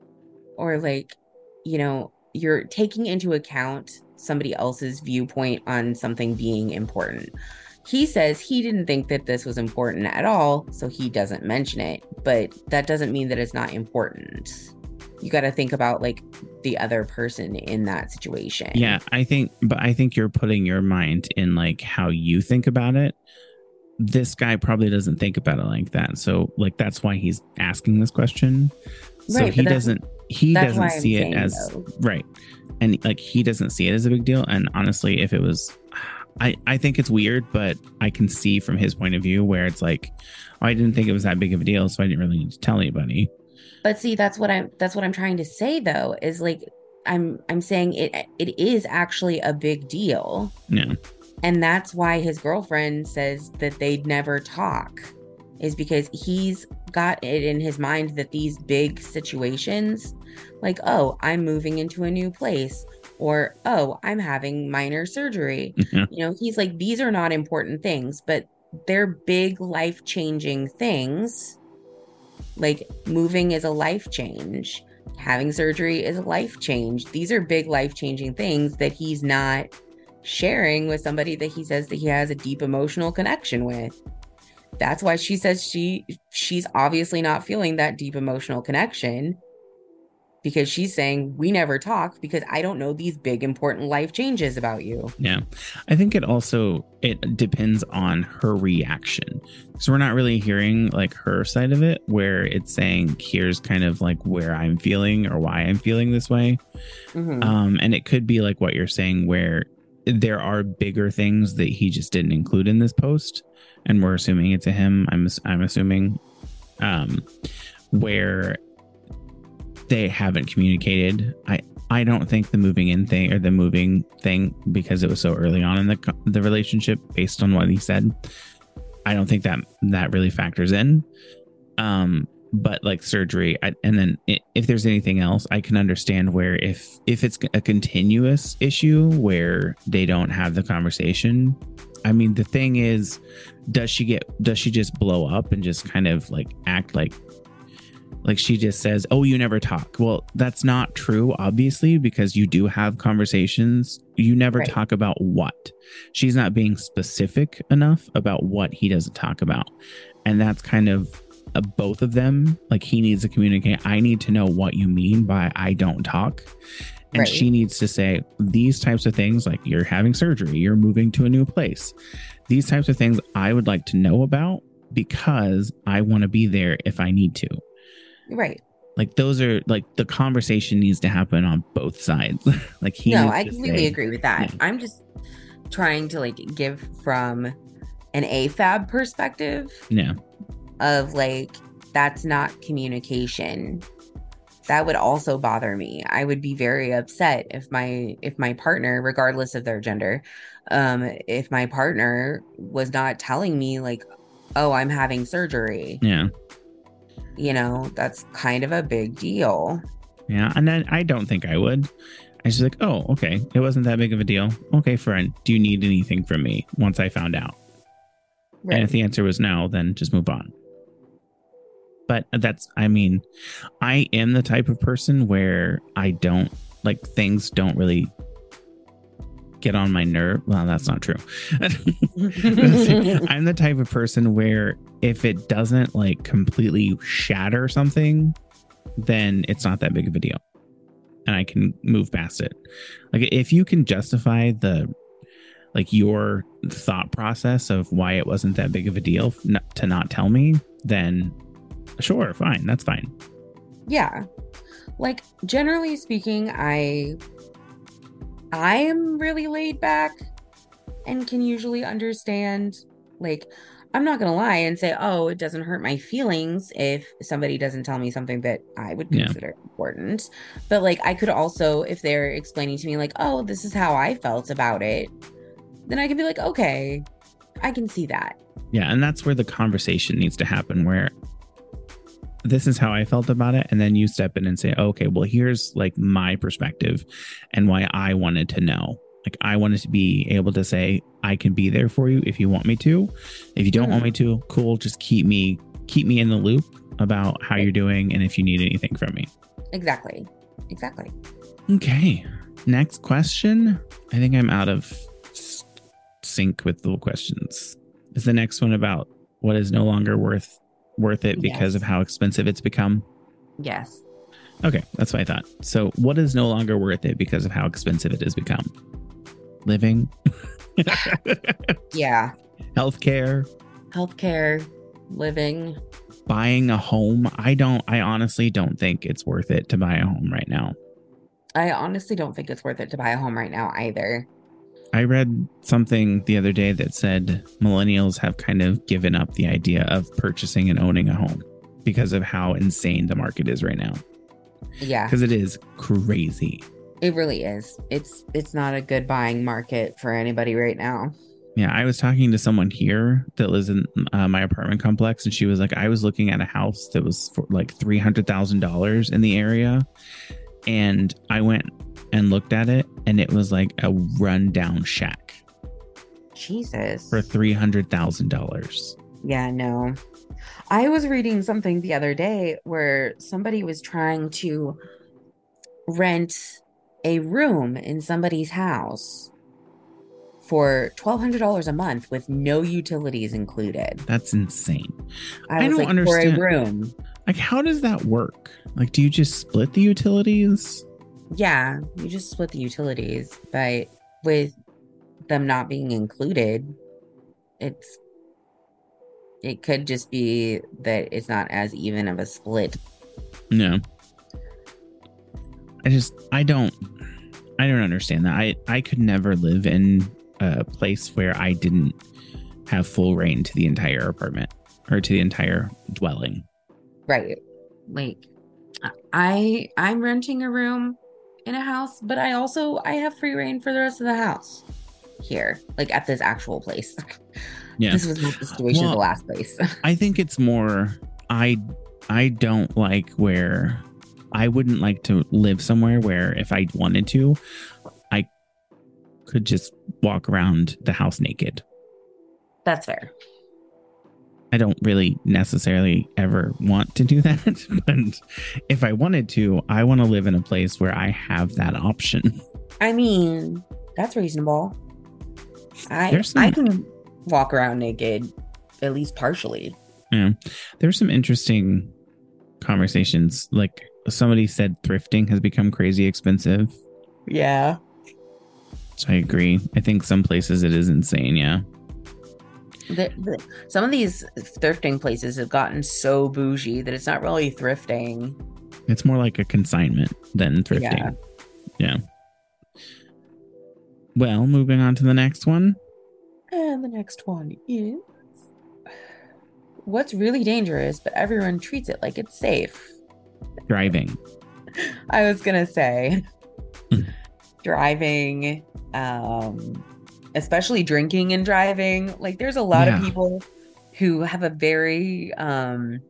C: or like, you know, you're taking into account somebody else's viewpoint on something being important. He says he didn't think that this was important at all, so he doesn't mention it, but that doesn't mean that it's not important. You got to think about like the other person in that situation.
B: Yeah, I think, but I think you're putting your mind in like how you think about it. This guy probably doesn't think about it like that. So like, that's why he's asking this question. So
C: Right,
B: he
C: but that's-
B: doesn't, he
C: that's
B: doesn't
C: why I'm
B: see it
C: saying,
B: as
C: though.
B: right. And like, he doesn't see it as a big deal. And honestly, if it was, I, I think it's weird, but I can see from his point of view where it's like, oh, I didn't think it was that big of a deal, so I didn't really need to tell anybody.
C: But see, that's what I'm that's what I'm trying to say though, is like I'm I'm saying it it is actually a big deal.
B: Yeah.
C: And that's why his girlfriend says that they'd never talk, is because he's got it in his mind that these big situations, like, oh, I'm moving into a new place, or oh, I'm having minor surgery.
B: Yeah.
C: You know, he's like, these are not important things, but they're big life-changing things. Like moving is a life change. Having surgery is a life change. These are big life-changing things that he's not sharing with somebody that he says that he has a deep emotional connection with. That's why she says she she's obviously not feeling that deep emotional connection, because she's saying we never talk because I don't know these big important life changes about you.
B: Yeah. I think it also, it depends on her reaction. So we're not really hearing like her side of it, where it's saying, here's kind of like where I'm feeling or why I'm feeling this way.
C: Mhm.
B: Um, and it could be like what you're saying, where there are bigger things that he just didn't include in this post. And we're assuming it's a him. I'm, I'm assuming, um, where they haven't communicated. I, I don't think the moving in thing or the moving thing, because it was so early on in the the relationship, based on what he said, I don't think that that really factors in. Um, but like surgery, I, and then it, if there's anything else, I can understand where if if it's a continuous issue where they don't have the conversation. I mean, the thing is, does she get does she just blow up and just kind of like act like like she just says, oh, you never talk? Well, that's not true, obviously, because you do have conversations. You never
C: Right.
B: talk about what. She's not being specific enough about what he doesn't talk about. And that's kind of uh, both of them. Like, he needs to communicate. I need to know what you mean by I don't talk. And
C: Right.
B: she needs to say these types of things, like you're having surgery, you're moving to a new place. These types of things I would like to know about, because I want to be there if I need to.
C: Right.
B: Like, those are like, the conversation needs to happen on both sides. Like, he
C: No,
B: needs
C: I
B: to
C: completely
B: say-
C: agree with that.
B: Yeah.
C: I'm just trying to like give from an A F A B perspective
B: Yeah.
C: of like, that's not communication. That would also bother me. I would be very upset if my if my partner, regardless of their gender, um, if my partner was not telling me like, oh, I'm having surgery.
B: Yeah.
C: You know, that's kind of a big deal.
B: Yeah. And then I don't think I would. I just like, oh, okay. It wasn't that big of a deal. Okay, friend. Do you need anything from me once I found out? And if the answer was no, then just move on. But that's, I mean, I am the type of person where I don't like, things don't really get on my nerve. Well, that's not true. I'm the type of person where if it doesn't like completely shatter something, then it's not that big of a deal. And I can move past it. Like, if you can justify the, like, your thought process of why it wasn't that big of a deal not, to not tell me, then sure, fine. That's fine.
C: Yeah. Like, generally speaking, I I am really laid back and can usually understand. Like, I'm not going to lie and say, oh, it doesn't hurt my feelings if somebody doesn't tell me something that I would
B: Yeah.
C: consider important. But like, I could also, if they're explaining to me, like, oh, this is how I felt about it, then I can be like, okay, I can see that.
B: Yeah. And that's where the conversation needs to happen, where this is how I felt about it. And then you step in and say, okay, well, here's like my perspective and why I wanted to know. Like, I wanted to be able to say, I can be there for you if you want me to. If you don't mm-hmm. want me to, cool. Just keep me, keep me in the loop about how you're doing and if you need anything from me.
C: Exactly. Exactly.
B: Okay. Next question. I think I'm out of sync with the questions. Is the next one about what is no longer worth worth it because yes. of how expensive it's become?
C: Yes.
B: Okay, that's what I thought. So what is no longer worth it because of how expensive it has become? Living.
C: Yeah.
B: Healthcare.
C: Healthcare. Living.
B: Buying a home. I don't, I honestly don't think it's worth it to buy a home right now.
C: I honestly don't think it's worth it to buy a home right now either.
B: I read something the other day that said millennials have kind of given up the idea of purchasing and owning a home because of how insane the market is right now.
C: Yeah.
B: Because it is crazy.
C: It really is. It's it's not a good buying market for anybody right now.
B: Yeah, I was talking to someone here that lives in uh, my apartment complex, and she was like, I was looking at a house that was for like three hundred thousand dollars in the area. And I went and looked at it, and it was like a rundown shack.
C: Jesus.
B: For three hundred thousand dollars.
C: Yeah, no. I was reading something the other day where somebody was trying to rent a room in somebody's house for twelve hundred dollars a month with no utilities included.
B: That's insane.
C: I, I was
B: don't
C: like,
B: understand.
C: For a room.
B: Like, how does that work? Like, do you just split the utilities?
C: Yeah, you just split the utilities, but with them not being included, it's it could just be that it's not as even of a split.
B: No. I just I don't I don't understand that. I, I could never live in a place where I didn't have full reign to the entire apartment or to the entire dwelling.
C: Right. Like I I'm renting a room in a house, but I also I have free reign for the rest of the house here, like at this actual place. Yeah. This was not the situation well, at the last place.
B: I think it's more I I don't like where I wouldn't like to live somewhere where if I wanted to, I could just walk around the house naked.
C: That's fair.
B: I don't really necessarily ever want to do that. But if I wanted to, I want to live in a place where I have that option.
C: I mean, that's reasonable. I
B: some,
C: I can walk around naked, at least partially.
B: Yeah. There's some interesting conversations. Like somebody said thrifting has become crazy expensive.
C: Yeah.
B: So I agree. I think some places it is insane. Yeah.
C: The, the, some of these thrifting places have gotten so bougie that it's not really thrifting.
B: It's more like a consignment than thrifting. Yeah. yeah. Well, moving on to the next one.
C: And the next one is what's really dangerous, but everyone treats it like it's safe.
B: Driving.
C: I was going to say driving, um, especially drinking and driving. Like there's a lot yeah. of people who have a very um,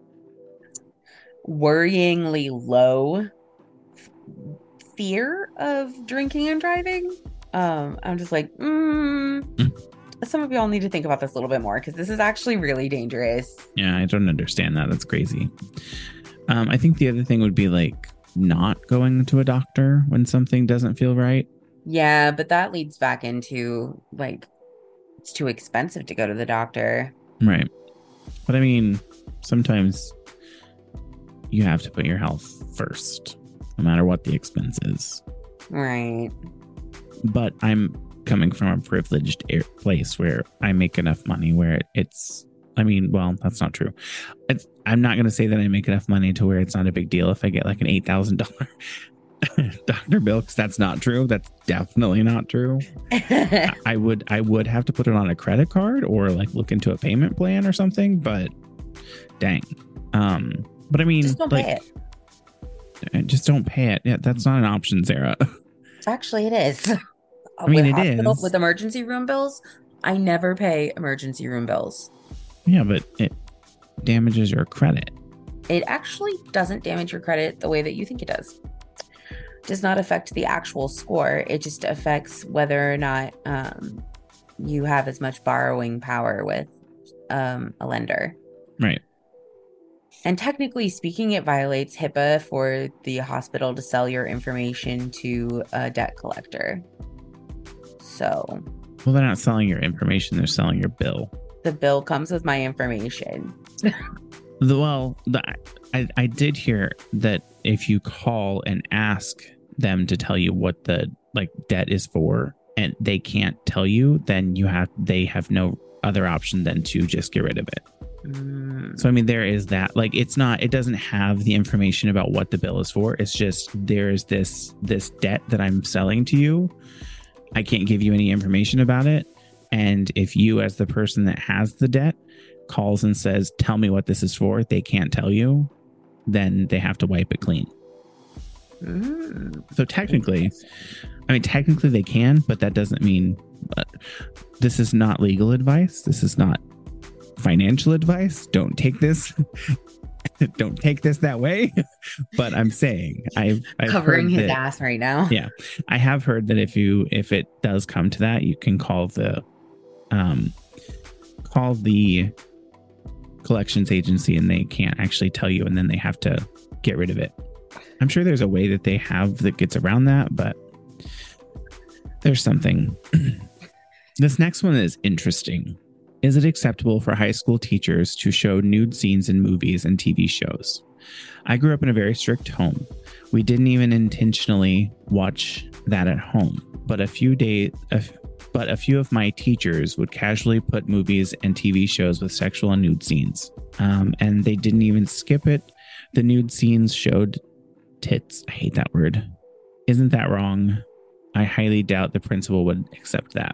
C: worryingly low f- fear of drinking and driving. Um, I'm just like, mm, mm. Some of y'all need to think about this a little bit more because this is actually really dangerous.
B: Yeah, I don't understand that. That's crazy. Um, I think the other thing would be like not going to a doctor when something doesn't feel right.
C: Yeah, but that leads back into like it's too expensive to go to the doctor.
B: Right. But I mean, sometimes you have to put your health first, no matter what the expense is.
C: Right.
B: But I'm coming from a privileged place where I make enough money where it's, I mean, well, that's not true. It's, I'm not going to say that I make enough money to where it's not a big deal if I get like an eight thousand dollars Doctor Bill, because that's not true. That's definitely not true. I, I would I would have to put it on a credit card or like look into a payment plan or something, but dang. Um, but I mean,
C: just don't
B: like,
C: pay it.
B: Just don't pay it. Yeah, that's not an option, Sarah.
C: Actually, it is.
B: I mean,
C: with
B: it
C: hospital,
B: is.
C: With emergency room bills, I never pay emergency room bills.
B: Yeah, but it damages your credit.
C: It actually doesn't damage your credit the way that you think it does. It does not affect the actual score. It just affects whether or not um, you have as much borrowing power with um, a lender.
B: Right.
C: And technically speaking, it violates HIPAA for the hospital to sell your information to a debt collector. So.
B: Well, they're not selling your information. They're selling your bill.
C: The bill comes with my information.
B: the, well, the, I, I did hear that if you call and ask them to tell you what the like debt is for and they can't tell you, then you have they have no other option than to just get rid of it.
C: Mm.
B: So, I mean, there is that. Like, it's not, it doesn't have the information about what the bill is for. It's just there's this this debt that I'm selling to you. I can't give you any information about it. And if you, as the person that has the debt, calls and says, tell me what this is for, they can't tell you, then they have to wipe it clean.
C: Mm.
B: So technically, I mean, technically they can, but that doesn't mean uh, this is not legal advice. This is not financial advice. Don't take this. Don't take this that way. But I'm saying I've, I've
C: covering his
B: that,
C: ass right now.
B: Yeah, I have heard that if you if it does come to that, you can call the um call the collections agency and they can't actually tell you, and then they have to get rid of it. I'm sure there's a way that they have that gets around that, but there's something. This next one is interesting. Is it acceptable for high school teachers to show nude scenes in movies and T V shows? I grew up in a very strict home. We didn't even intentionally watch that at home, but a few days, but a few of my teachers would casually put movies and T V shows with sexual and nude scenes, um, and they didn't even skip it. The nude scenes showed tits. I hate that word. Isn't that wrong? I highly doubt the principal would accept that.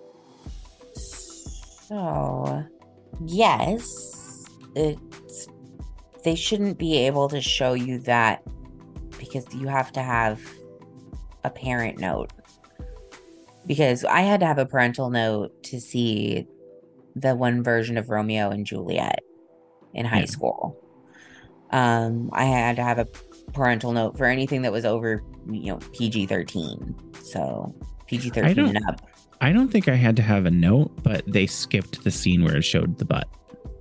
C: So, yes, it's, they shouldn't be able to show you that because you have to have a parent note. Because I had to have a parental note to see the one version of Romeo and Juliet in high yeah. school. Um, I had to have a parental note for anything that was over, you know, P G thirteen. So P G thirteen and up.
B: I don't think I had to have a note, but they skipped the scene where it showed the butt.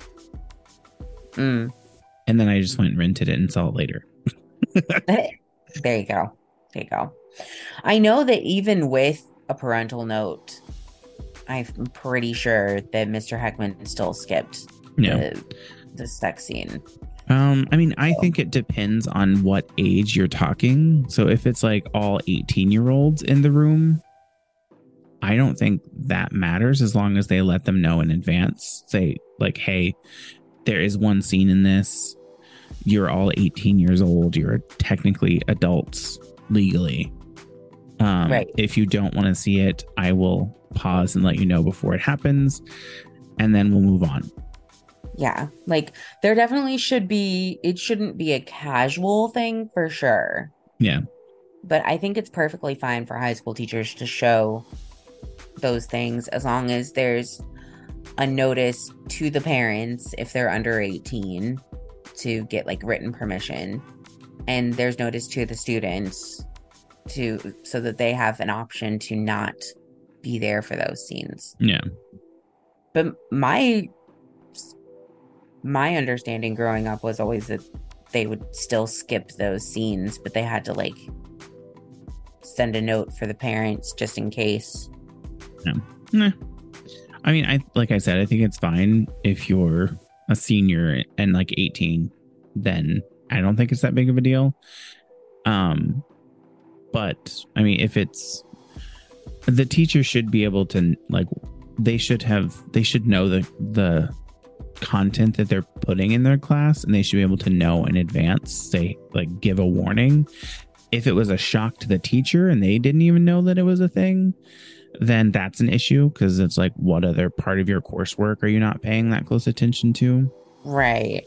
C: Mm.
B: And then I just went and rented it and saw it later.
C: There you go. There you go. I know that even with a parental note, I'm pretty sure that Mister Heckman still skipped
B: yeah.
C: the, the sex scene.
B: Um, I mean, I think it depends on what age you're talking. So if it's like all eighteen year olds in the room, I don't think that matters as long as they let them know in advance. Say like, hey, there is one scene in this. You're all eighteen years old. You're technically adults legally. Um,
C: right.
B: If you don't want to see it, I will pause and let you know before it happens. And then we'll move on.
C: Yeah, like there definitely should be, it shouldn't be a casual thing for sure.
B: Yeah.
C: But I think it's perfectly fine for high school teachers to show those things as long as there's a notice to the parents if they're under eighteen to get like written permission, and there's notice to the students to so that they have an option to not be there for those scenes.
B: Yeah.
C: But my my understanding growing up was always that they would still skip those scenes, but they had to like send a note for the parents just in case.
B: Yeah. Nah. I mean, I like I said, I think it's fine if you're a senior and like eighteen, then I don't think it's that big of a deal. Um, but I mean, if it's the teacher should be able to like, they should have, they should know the the content that they're putting in their class, and they should be able to know in advance, say like give a warning. If it was a shock to the teacher and they didn't even know that it was a thing, then that's an issue, because it's like, what other part of your coursework are you not paying that close attention to?
C: Right.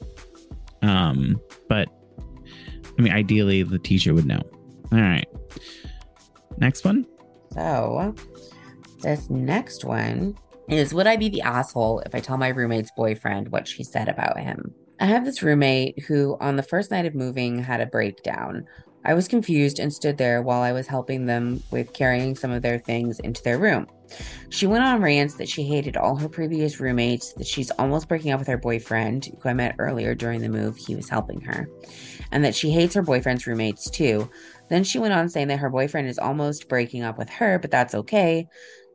B: Um, but I mean, ideally the teacher would know. All right. Next one.
C: So this next one is, would I be the asshole if I tell my roommate's boyfriend what she said about him? I have this roommate who, on the first night of moving, had a breakdown. I was confused and stood there while I was helping them with carrying some of their things into their room. She went on rants that she hated all her previous roommates, that she's almost breaking up with her boyfriend, who I met earlier during the move. He was helping her. And that she hates her boyfriend's roommates too. Then she went on saying that her boyfriend is almost breaking up with her, but that's okay.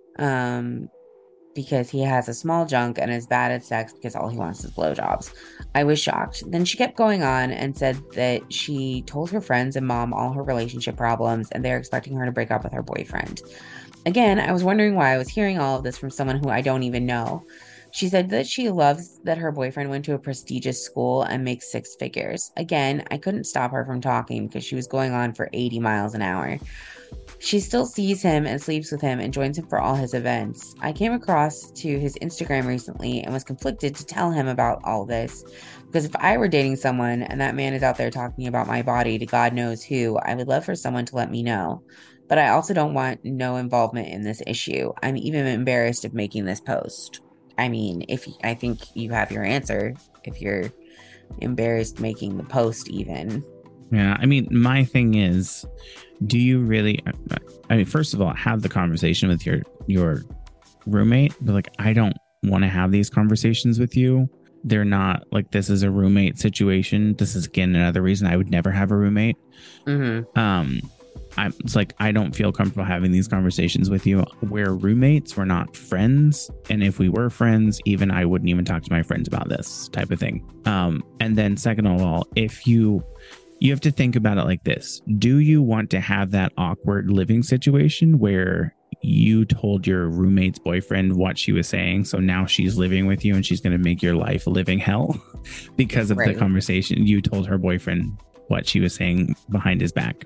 C: Um... because he has a small junk and is bad at sex because all he wants is blowjobs. I was shocked. Then she kept going on and said that she told her friends and mom all her relationship problems and they're expecting her to break up with her boyfriend. Again, I was wondering why I was hearing all of this from someone who I don't even know. She said that she loves that her boyfriend went to a prestigious school and makes six figures. Again, I couldn't stop her from talking because she was going on for eighty miles an hour. She still sees him and sleeps with him and joins him for all his events. I came across to his Instagram recently and was conflicted to tell him about all this, because if I were dating someone and that man is out there talking about my body to God knows who, I would love for someone to let me know. But I also don't want no involvement in this issue. I'm even embarrassed of making this post. I mean, if I think you have your answer, if you're embarrassed making the post even.
B: Yeah, I mean, my thing is, do you really, I mean, first of all, have the conversation with your your roommate, but like, I don't want to have these conversations with you. They're not like, this is a roommate situation. This is, again, another reason I would never have a roommate.
C: Mm-hmm.
B: Um, I'm, it's like, I don't feel comfortable having these conversations with you. We're roommates. We're not friends. And if we were friends, even I wouldn't even talk to my friends about this type of thing. Um, and then second of all, if you... You have to think about it like this. Do you want to have that awkward living situation where you told your roommate's boyfriend what she was saying, so now she's living with you and she's going to make your life a living hell because of right. the conversation you told her boyfriend what she was saying behind his back?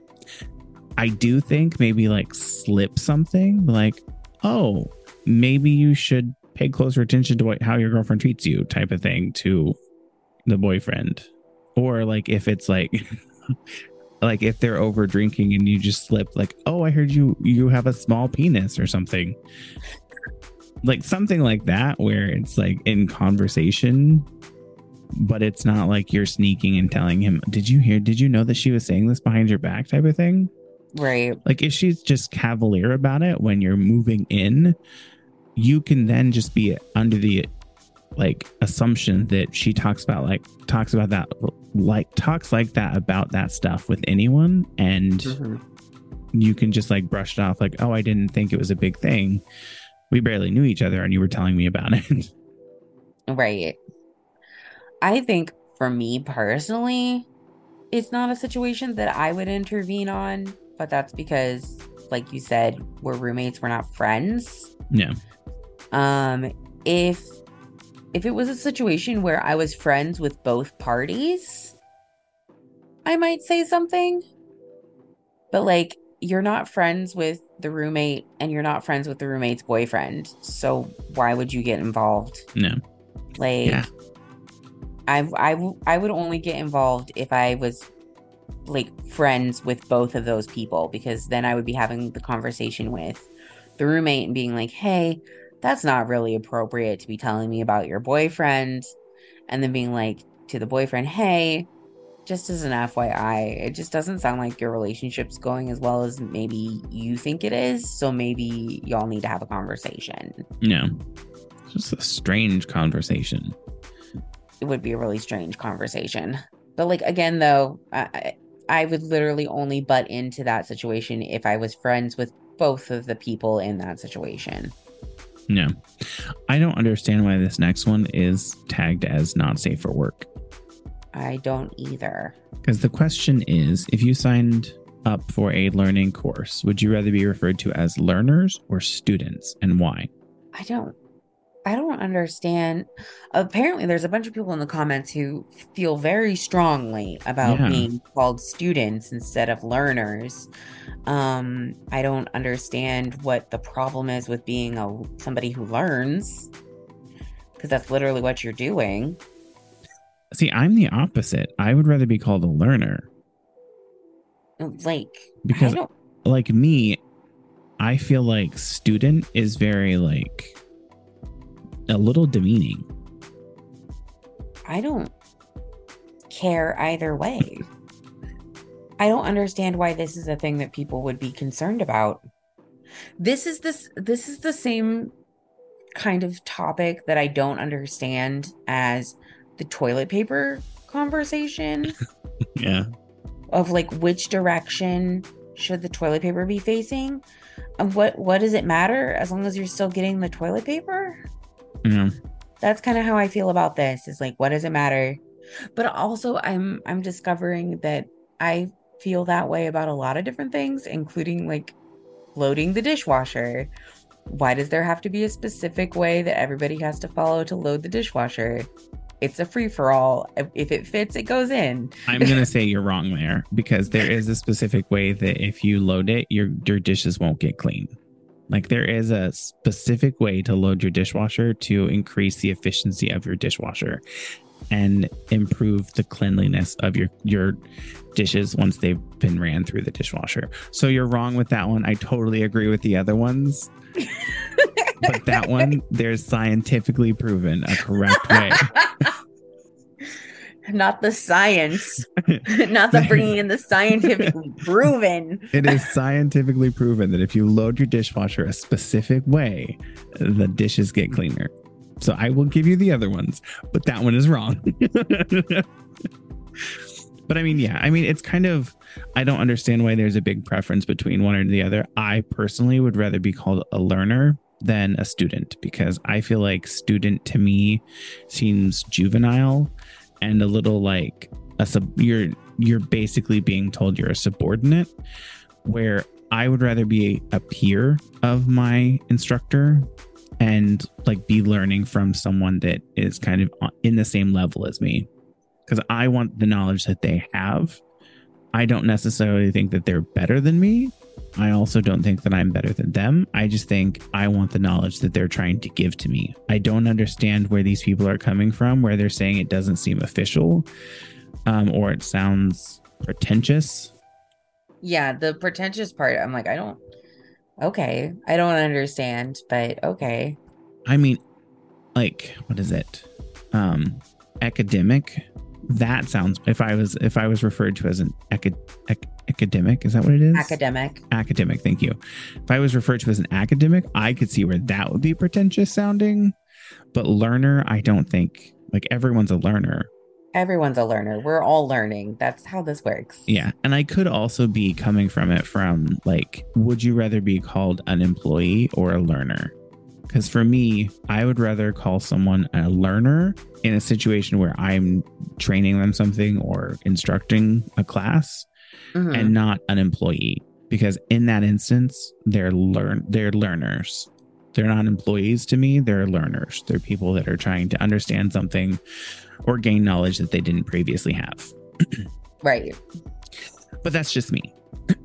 B: I do think maybe like slip something like, oh, maybe you should pay closer attention to what, how your girlfriend treats you type of thing to the boyfriend. Or like if it's like, like if they're over drinking and you just slip like, oh, I heard you, you have a small penis or something. Like something like that, where it's like in conversation, but it's not like you're sneaking and telling him, did you hear, did you know that she was saying this behind your back type of thing?
C: Right.
B: Like if she's just cavalier about it when you're moving in, you can then just be under the like assumption that she talks about like talks about that like talks like that about that stuff with anyone, and mm-hmm. you can just like brush it off like, oh, I didn't think it was a big thing, we barely knew each other and you were telling me about it.
C: Right. I think for me personally, it's not a situation that I would intervene on, but that's because, like you said, we're roommates, we're not friends.
B: Yeah.
C: Um if If it was a situation where I was friends with both parties, I might say something. But like, you're not friends with the roommate and you're not friends with the roommate's boyfriend. So why would you get involved?
B: No.
C: Like, yeah. I, I, I would only get involved if I was like friends with both of those people, because then I would be having the conversation with the roommate and being like, hey, that's not really appropriate to be telling me about your boyfriend. And then being like to the boyfriend, hey, just as an F Y I, it just doesn't sound like your relationship's going as well as maybe you think it is. So maybe y'all need to have a conversation.
B: No, it's just a strange conversation.
C: It would be a really strange conversation. But like, again, though, I, I would literally only butt into that situation if I was friends with both of the people in that situation.
B: No, I don't understand why this next one is tagged as not safe for work.
C: I don't either.
B: Because the question is, if you signed up for a learning course, would you rather be referred to as learners or students, and why?
C: I don't I don't understand. Apparently, there's a bunch of people in the comments who feel very strongly about
B: Yeah.
C: being called students instead of learners. Um, I don't understand what the problem is with being a somebody who learns, because that's literally what you're doing.
B: See, I'm the opposite. I would rather be called a learner.
C: Like,
B: Because
C: I don't,
B: like me, I feel like student is very like a little demeaning.
C: I don't care either way. I don't understand why this is a thing that people would be concerned about. This is this this is the same kind of topic that I don't understand as the toilet paper conversation
B: Yeah.
C: of like which direction should the toilet paper be facing? And what what does it matter as long as you're still getting the toilet paper?
B: Yeah.
C: That's kind of how I feel about this. Is like, what does it matter? But also I'm I'm discovering that I feel that way about a lot of different things, including like loading the dishwasher. Why does there have to be a specific way that everybody has to follow to load the dishwasher? It's a free-for-all. If it fits, it goes in.
B: I'm gonna say you're wrong there, because there is a specific way that if you load it, your your dishes won't get clean. Like there is a specific way to load your dishwasher to increase the efficiency of your dishwasher and improve the cleanliness of your your dishes once they've been ran through the dishwasher. So you're wrong with that one. I totally agree with the other ones. But that one, there's scientifically proven a correct way.
C: Not the science. Not the bringing in the scientifically proven.
B: It is scientifically proven that if you load your dishwasher a specific way, the dishes get cleaner. So I will give you the other ones, but that one is wrong. But I mean, yeah, I mean, it's kind of, I don't understand why there's a big preference between one or the other. I personally would rather be called a learner than a student, because I feel like student to me seems juvenile and a little like a sub, you're you're basically being told you're a subordinate, where I would rather be a peer of my instructor and like be learning from someone that is kind of in the same level as me, because I want the knowledge that they have. I don't necessarily think that they're better than me. I also don't think that I'm better than them. I just think I want the knowledge that they're trying to give to me. I don't understand where these people are coming from, where they're saying it doesn't seem official, um, or it sounds pretentious.
C: Yeah, the pretentious part, I'm like, I don't, okay, I don't understand, but okay.
B: I mean, like, what is it? Um, academic. That sounds, if I was if I was referred to as an acad, ac, academic, is that what it is?
C: Academic.
B: Academic, thank you. If I was referred to as an academic, I could see where that would be pretentious sounding. But learner, I don't think, like everyone's a learner.
C: Everyone's a learner. We're all learning. That's how this works.
B: Yeah. And I could also be coming from it from like, would you rather be called an employee or a learner? Because for me, I would rather call someone a learner in a situation where I'm training them something or instructing a class, mm-hmm. and not an employee. Because in that instance, they're learn they're learners. They're not employees to me. They're learners. They're people that are trying to understand something or gain knowledge that they didn't previously have.
C: Right.
B: But that's just me.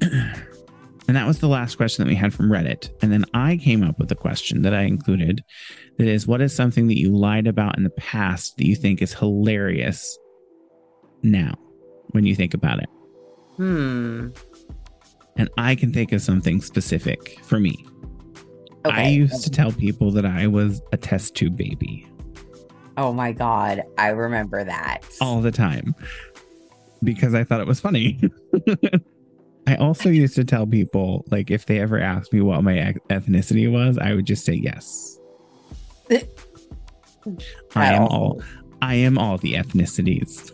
B: And that was the last question that we had from Reddit. And then I came up with a question that I included that is, what is something that you lied about in the past that you think is hilarious now when you think about it?
C: Hmm.
B: And I can think of something specific for me.
C: Okay.
B: I used to tell people that I was a test tube baby.
C: Oh my God. I remember that.
B: All the time. Because I thought it was funny. I also used to tell people, like, if they ever asked me what my ethnicity was, I would just say yes. I am all, I am all the ethnicities.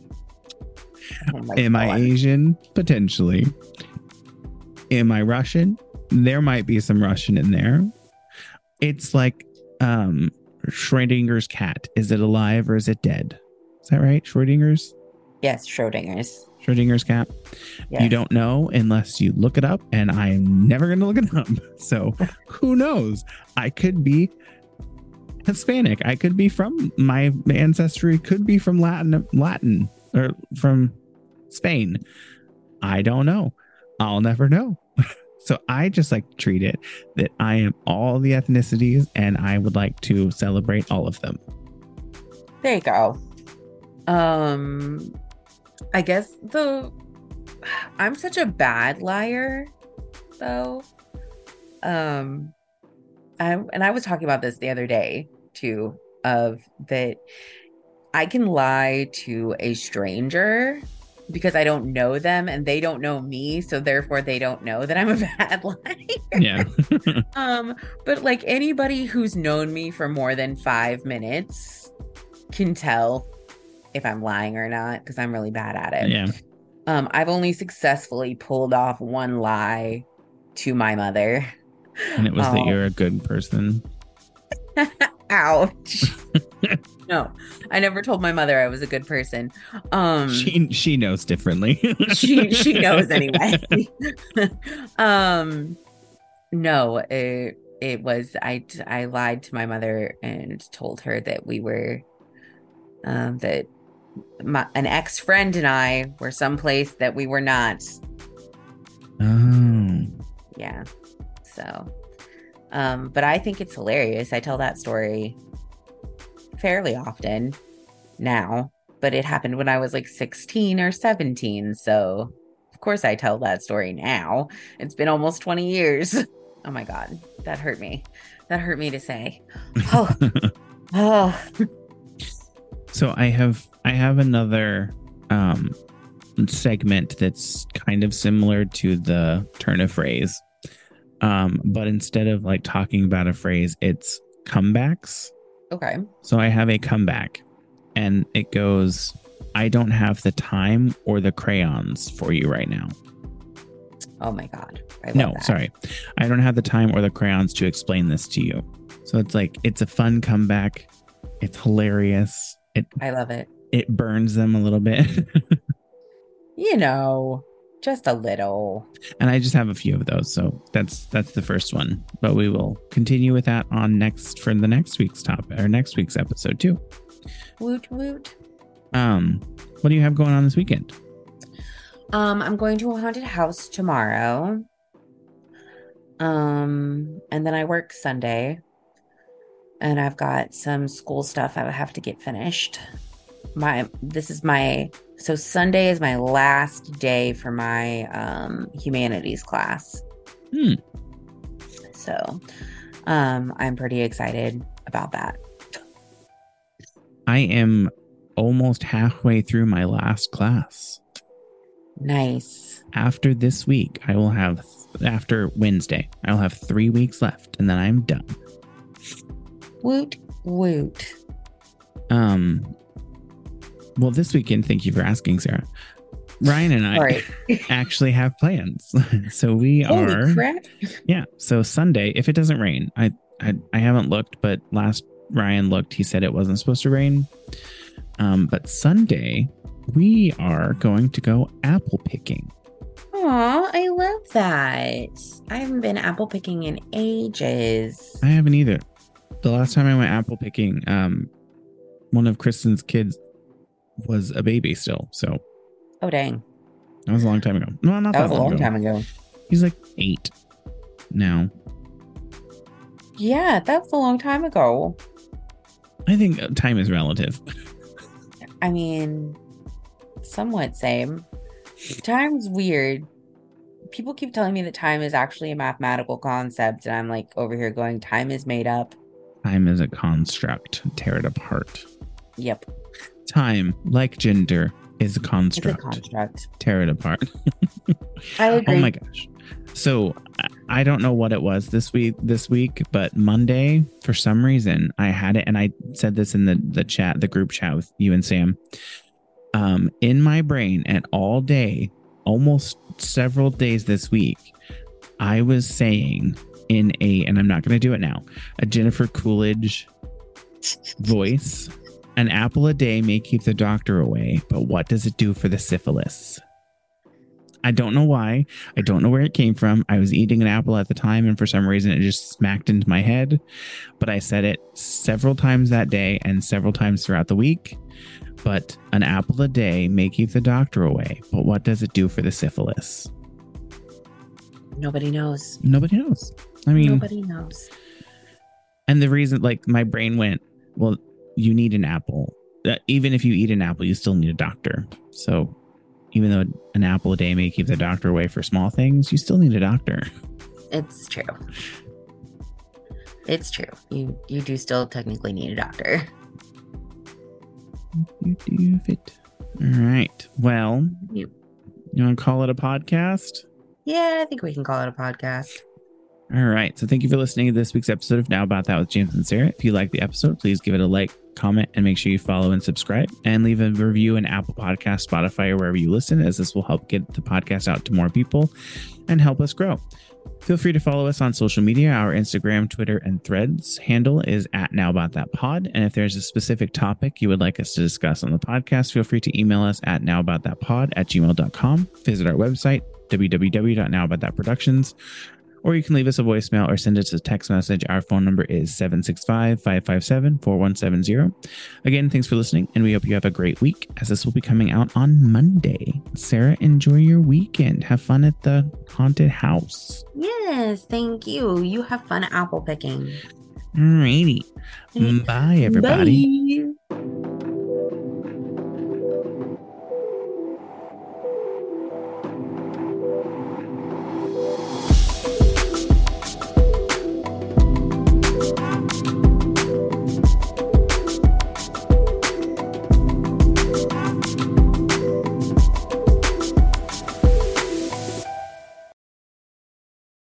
B: Oh am God. I Asian? Potentially. Am I Russian? There might be some Russian in there. It's like um, Schrodinger's cat. Is it alive or is it dead? Is that right? Schrodinger's?
C: Yes, Schrodinger's.
B: Schrodinger's cat. Yes. You don't know unless you look it up, and I'm never going to look it up. So who knows? I could be Hispanic. I could be from my ancestry could be from Latin, Latin or from Spain. I don't know. I'll never know. So I just like to treat it that I am all the ethnicities and I would like to celebrate all of them.
C: There you go. Um, I guess the I'm such a bad liar, though. Um, I, and I was talking about this the other day too, of that I can lie to a stranger because I don't know them and they don't know me, so therefore they don't know that I'm a bad liar.
B: Yeah.
C: um, but like anybody who's known me for more than five minutes can tell if I'm lying or not because I'm really bad at it.
B: Yeah.
C: Um, I've only successfully pulled off one lie to my mother.
B: And it was
C: um,
B: that you're a good person.
C: Ouch. No, I never told my mother I was a good person. Um,
B: she she knows differently.
C: she she knows anyway. um, no, it it was I I lied to my mother and told her that we were um that my an ex friend and I were someplace that we were not.
B: Oh.
C: Yeah. So, um, but I think it's hilarious. I tell that story fairly often now, but it happened when I was like sixteen or seventeen. So, of course, I tell that story now. It's been almost twenty years. Oh my God, that hurt me. That hurt me to say. Oh, oh.
B: So I have I have another um, segment that's kind of similar to the turn of phrase. Um, but instead of like talking about a phrase, it's comebacks.
C: Okay.
B: So I have a comeback and it goes, I don't have the time or the crayons for you right now.
C: Oh my God. I love
B: no,
C: that.
B: sorry. I don't have the time or the crayons to explain this to you. So it's like, it's a fun comeback. It's hilarious. It
C: I love it.
B: It burns them a little bit.
C: You know, just a little.
B: And I just have a few of those. So that's that's the first one. But we will continue with that on next for the next week's topic or next week's episode too.
C: Woot woot.
B: Um, what do you have going on this weekend?
C: Um, I'm going to a haunted house tomorrow. Um, and then I work Sunday. And I've got some school stuff I have to get finished. My this is my so Sunday is my last day for my um humanities class.
B: Hmm.
C: So um I'm pretty excited about that.
B: I am almost halfway through my last class.
C: Nice.
B: After this week, I will have after Wednesday, I'll have three weeks left and then I'm done.
C: Woot woot.
B: Um well, this weekend, thank you for asking, Sarah. Ryan and I
C: Right.
B: actually have plans. So we
C: Holy
B: are
C: crap.
B: Yeah. So Sunday, if it doesn't rain, I, I I haven't looked, but last Ryan looked, he said it wasn't supposed to rain. Um, but Sunday, we are going to go apple picking.
C: Aw, I love that. I haven't been apple picking in ages.
B: I haven't either. The last time I went apple picking, um, one of Kristen's kids was a baby still. So
C: Oh dang.
B: that was a long time ago. No, not that,
C: That was a long
B: ago.
C: time ago.
B: He's like eight now.
C: Yeah, that was a long time ago.
B: I think time is relative.
C: I mean, somewhat same. Time's weird. People keep telling me that time is actually a mathematical concept, and I'm like over here going, time is made up.
B: Time is a construct. Tear it apart.
C: Yep.
B: Time, like gender, is a
C: It's a
B: construct.
C: construct.
B: Tear it apart.
C: I agree.
B: Oh my gosh. So I- I don't know what it was this week this week, but Monday, for some reason, I had it, and I said this in the, the chat, the group chat with you and Sam. Um, in my brain, and all day, almost several days this week, I was saying in a, and I'm not going to do it now, a Jennifer Coolidge voice, an apple a day may keep the doctor away, but what does it do for the syphilis? I don't know why. I don't know where it came from. I was eating an apple at the time, and for some reason it just smacked into my head. But I said it several times that day and several times throughout the week. But an apple a day may keep the doctor away. But what does it do for the syphilis?
C: Nobody knows.
B: Nobody knows. I mean,
C: nobody knows.
B: And the reason, like, my brain went, well, you need an apple. Uh, even if you eat an apple, you still need a doctor. So even though an apple a day may keep the doctor away for small things, you still need a doctor.
C: It's true. It's true. You you do still technically need a doctor.
B: You do fit. All right. Well,
C: you,
B: you want to call it a podcast?
C: Yeah, I think we can call it a podcast.
B: All right. So thank you for listening to this week's episode of Now About That with James and Sarah. If you like the episode, please give it a like, comment, and make sure you follow and subscribe, and leave a review in Apple Podcasts, Spotify, or wherever you listen, as this will help get the podcast out to more people and help us grow. Feel free to follow us on social media. Our Instagram, Twitter, and Threads handle is at Now About That Pod. And if there's a specific topic you would like us to discuss on the podcast, feel free to email us at nowaboutThatPod at gmail dot com. Visit our website, w w w dot now about that productions, or you can leave us a voicemail or send us a text message. Our phone number is seven six five, five five seven, four one seven zero. Again, thanks for listening, and we hope you have a great week, as this will be coming out on Monday. Sarah, enjoy your weekend. Have fun at the haunted house.
C: Yes, thank you. You have fun apple picking.
B: Alrighty. Bye, everybody.
C: Bye.